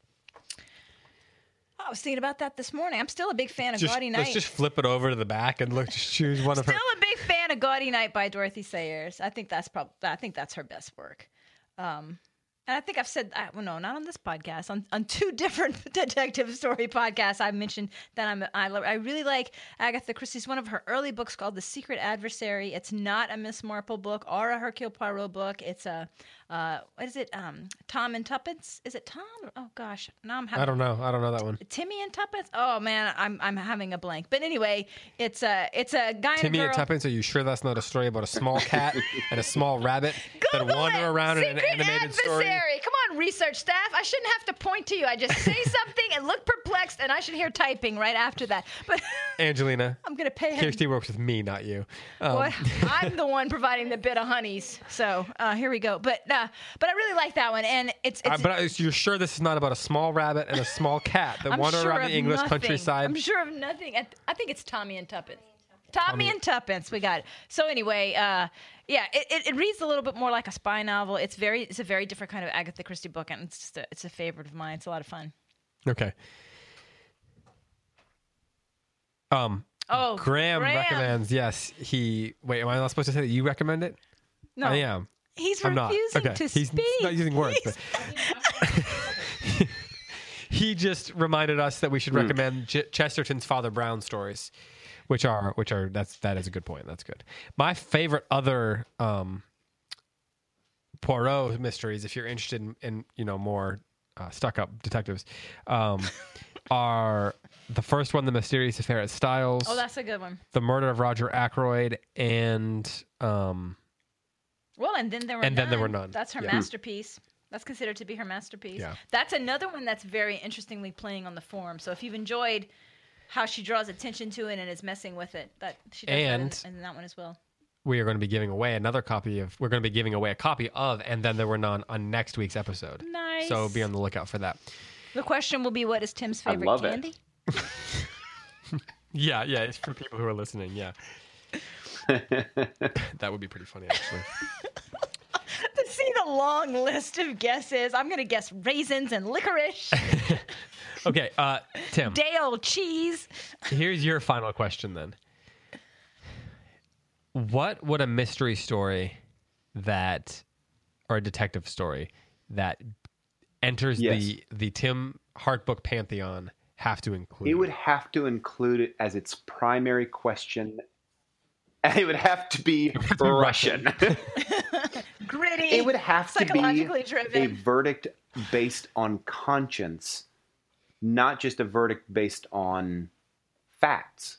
I was thinking about that this morning. I'm still a big fan of Just, Gaudy Night. let's just flip it over to the back and look. Just choose one of her. Still a big fan of Gaudy Night by Dorothy Sayers. I think that's probably I think that's her best work. Um, and I think I've said that, well, no, not on this podcast, on, on two different detective story podcasts. I mentioned that I'm I, lo- I really like Agatha Christie's one of her early books called The Secret Adversary. It's not a Miss Marple book or a Hercule Poirot book. It's a uh, what is it? Um, Tom and Tuppence? Is it Tom? Oh gosh, now I'm having I don't know. I don't know that one. Timmy and Tuppence. Oh man, I'm I'm having a blank. But anyway, it's a it's a guy Timmy and a and girl. Tuppence, are you sure that's not a story about a small cat and a small rabbit that Google wander it. around in an Secret animated adversary. story? Come on, research staff. I shouldn't have to point to you. I just say something and look perplexed, and I should hear typing right after that. But Angelina, I'm gonna pay him. Kirsty works with me, not you. Um, Boy, I'm the one providing the bit of honeys. So uh, here we go. But uh, but I really like that one, and it's uh, it's. but I- you're sure this is not about a small rabbit and a small cat that I'm wander sure around of the English nothing. countryside? I'm sure of nothing. I, I think it's Tommy and Tuppence. Tommy, Tommy- and Tuppence. We got it. So anyway, uh, yeah, it, it, it reads a little bit more like a spy novel. It's very, it's a very different kind of Agatha Christie book, and it's just a, it's a favorite of mine. It's a lot of fun. Okay. Um, Oh, Graham, recommends. Yes, he. Wait, am I not supposed to say that you recommend it? No, I am. he's I'm not. refusing Okay, to he's speak. not using words. He's- But he just reminded us that we should recommend Ch- Chesterton's Father Brown stories, which are which are that's that is a good point. That's good. My favorite other um, Poirot mysteries, if you're interested in, in you know more uh, stuck-up detectives, um, are the first one, The Mysterious Affair at Styles, Oh, that's a good one. The Murder of Roger Ackroyd, and um, Well, and then there were And none. Then There Were None. That's her Yeah. masterpiece. That's considered to be her masterpiece. Yeah. That's another one that's very interestingly playing on the form. So if you've enjoyed how she draws attention to it and is messing with it, that she does And- that in, in that one as well. we are going to be giving away another copy of we're going to be giving away a copy of And Then There Were None on next week's episode. Nice. So be on the lookout for that. The question will be, what is Tim's I favorite love it. candy? Yeah, yeah, it's for people who are listening, yeah. That would be pretty funny actually. To see the long list of guesses, I'm going to guess raisins and licorice, Okay, uh Tim, day old cheese. here's your final question then. What would a mystery story that or a detective story that enters Yes. the the Tim Hartbook pantheon have to include? It would have to include it as its primary question. And it would have to be Russian. Gritty. It would have to be psychologically a driven. verdict based on conscience, not just a verdict based on facts.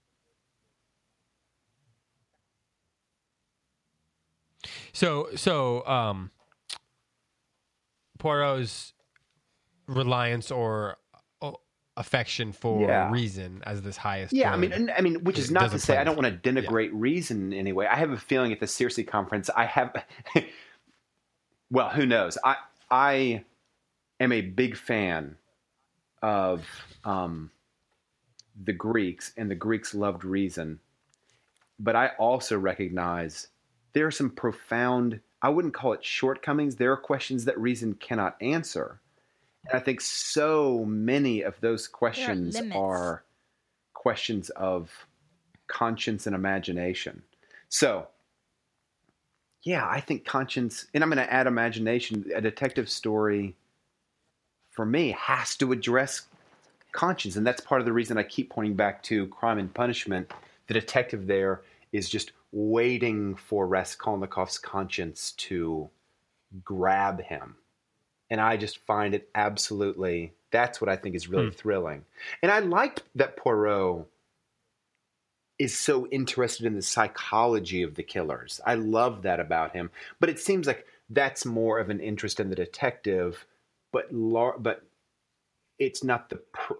So, so um, Poirot's reliance or uh, affection for Yeah. reason as this highest. Yeah, I good. mean, and- I mean, which is It not to doesn't say play I don't with- want to denigrate reason in any way. I have a feeling at the Circe conference, I have. Well, who knows? I I am a big fan of um, the Greeks, and the Greeks loved reason. But I also recognize there are some profound, I wouldn't call it shortcomings. There are questions that reason cannot answer. And I think so many of those questions limits. are questions of conscience and imagination. So, yeah, I think conscience, and I'm going to add imagination. A detective story, for me, has to address conscience. And that's part of the reason I keep pointing back to Crime and Punishment. The detective there is just waiting for Raskolnikov's conscience to grab him. And I just find it absolutely, that's what I think is really Hmm. thrilling. And I liked that Poirot is so interested in the psychology of the killers. I love that about him. But it seems like that's more of an interest in the detective, but lar- but it's not the pr-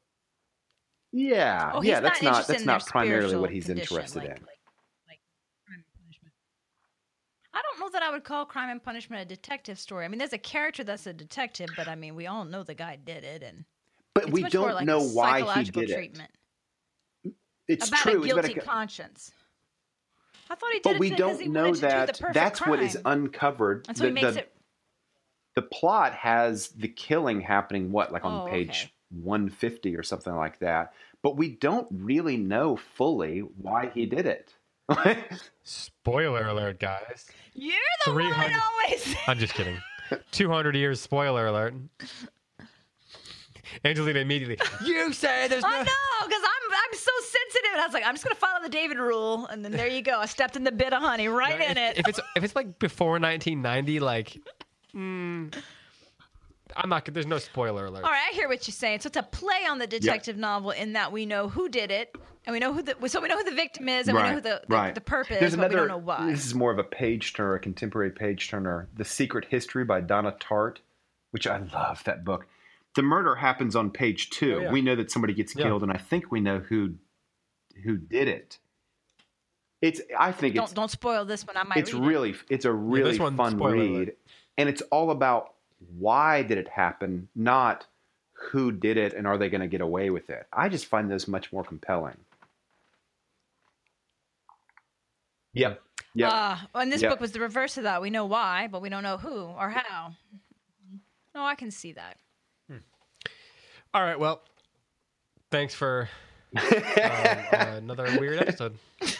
yeah Oh, he's yeah that's not not interested that's in their not primarily spiritual what he's condition, interested like- in. like- like Crime and Punishment. I don't know that I would call Crime and Punishment a detective story. I mean, there's a character that's a detective, but I mean, we all know the guy did it, and But it's we much don't more like know a why he psychological did treatment it. It's about true. a It's about guilty a- conscience. I thought he did but it we because don't he know wanted to do that. the perfect That's what is crime. uncovered. And so he The- makes the- it. the plot has the killing happening, what, like on Oh, page okay. one fifty or something like that. But we don't really know fully why he did it. Spoiler alert, guys. You're the one three hundred always. I'm just kidding. two hundred years, spoiler alert. Angelina immediately, you say there's no... I know, because I'm I'm so sensitive. And I was like, I'm just gonna follow the David rule, and then there you go. I stepped in the bit of honey right if, in it. If it's if it's like before nineteen ninety, like, mm, I'm not. There's no spoiler alert. All right, I hear what you're saying. So it's a play on the detective novel in that we know who did it, and we know who the so we know who the victim is, and we know who the, the, the purpose, There's but another, we don't know why. This is more of a page turner, a contemporary page turner. The Secret History by Donna Tartt, which I love that book. The murder happens on page two. Oh, yeah. We know that somebody gets Yeah. killed, and I think we know who who did it. It's. I think Don't it's. don't spoil this one. I might. It's read really. It. It's a really this one, fun spoiler read, alert. and it's all about why did it happen, not who did it, and are they going to get away with it. I just find those much more compelling. Yep. Yep. Uh, and this Yep. book was the reverse of that. We know why, but we don't know who or how. No, I can see that. All right. Well, thanks for um, uh, another weird episode.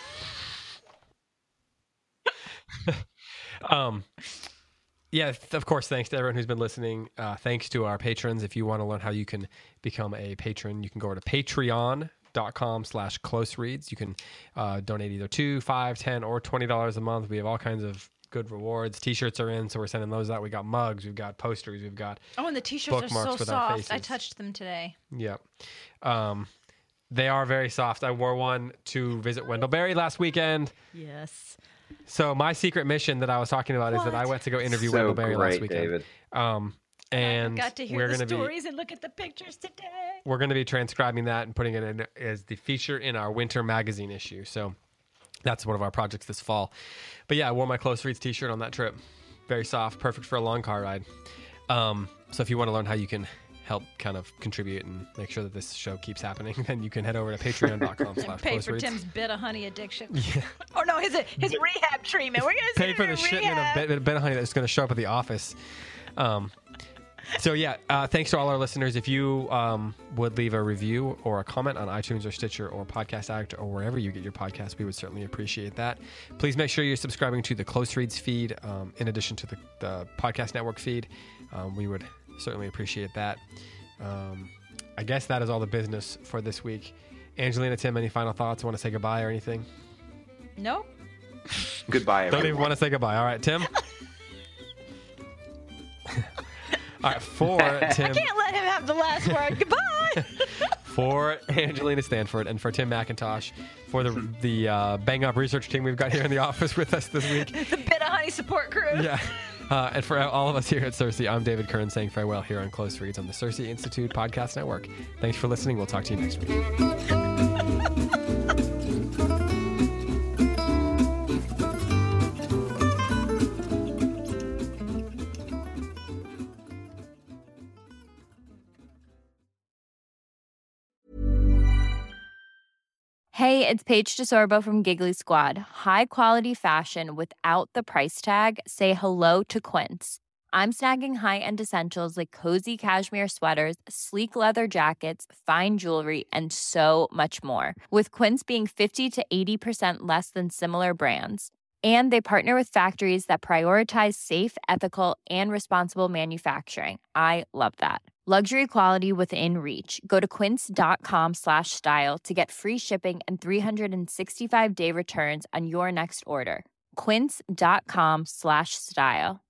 um, yeah, th- of course, thanks to everyone who's been listening. Uh, thanks to our patrons. If you want to learn how you can become a patron, you can go over to patreon.com slash close reads. You can uh, donate either two, five, ten, or twenty dollars a month. We have all kinds of good rewards. T-shirts are in, so we're sending those out. We got mugs, we've got posters, we've got Oh, and the t-shirts are bookmarks so with our soft. I faces. touched them today. Yep. Um, they are very soft. I wore one to visit Wendell Berry last weekend. Yes. So my secret mission that I was talking about is that I What? went to go interview So Wendell Berry last great, weekend. David. Um, and Got to hear we're the gonna be stories and look at the pictures today. we're going to be transcribing that and putting it in as the feature in our winter magazine issue. So that's one of our projects this fall. But yeah, I wore my Close Reads t-shirt on that trip. Very soft, perfect for a long car ride. Um, so if you want to learn how you can help kind of contribute and make sure that this show keeps happening, then you can head over to patreon.com slash And pay close for reads. Tim's bit of honey addiction. Oh no, his his rehab treatment. We're gonna Pay send for him the to shipment of rehab. bit, bit of honey that's going to show up at the office. Um, so yeah, uh, thanks to all our listeners. If you um, would leave a review or a comment on iTunes or Stitcher or Podcast Addict or wherever you get your podcast, we would certainly appreciate that. Please make sure you're subscribing to the Close Reads feed um, in addition to the, the Podcast Network feed. Um, we would certainly appreciate that. Um, I guess that is all the business for this week. Angelina, Tim, any final thoughts? Want to say goodbye or anything? Nope. Goodbye, Don't everyone. even want to say goodbye. All right, Tim. All right, for Tim, Can't let him have the last word. Goodbye. for Angelina Stanford, and for Tim McIntosh, for the the uh, bang up research team we've got here in the office with us this week. The bit of honey support crew. Yeah. Uh, and for all of us here at Cersei, I'm David Kern saying farewell here on Close Reads on the Cersei Institute Podcast Network. Thanks for listening. We'll talk to you next week. Hey, it's Paige DeSorbo from Giggly Squad. High quality fashion without the price tag. Say hello to Quince. I'm snagging high-end essentials like cozy cashmere sweaters, sleek leather jackets, fine jewelry, and so much more. With Quince being fifty to eighty percent less than similar brands. And they partner with factories that prioritize safe, ethical, and responsible manufacturing. I love that. Luxury quality within reach. Go to quince.com slash style to get free shipping and three sixty-five day returns on your next order. Quince.com slash style.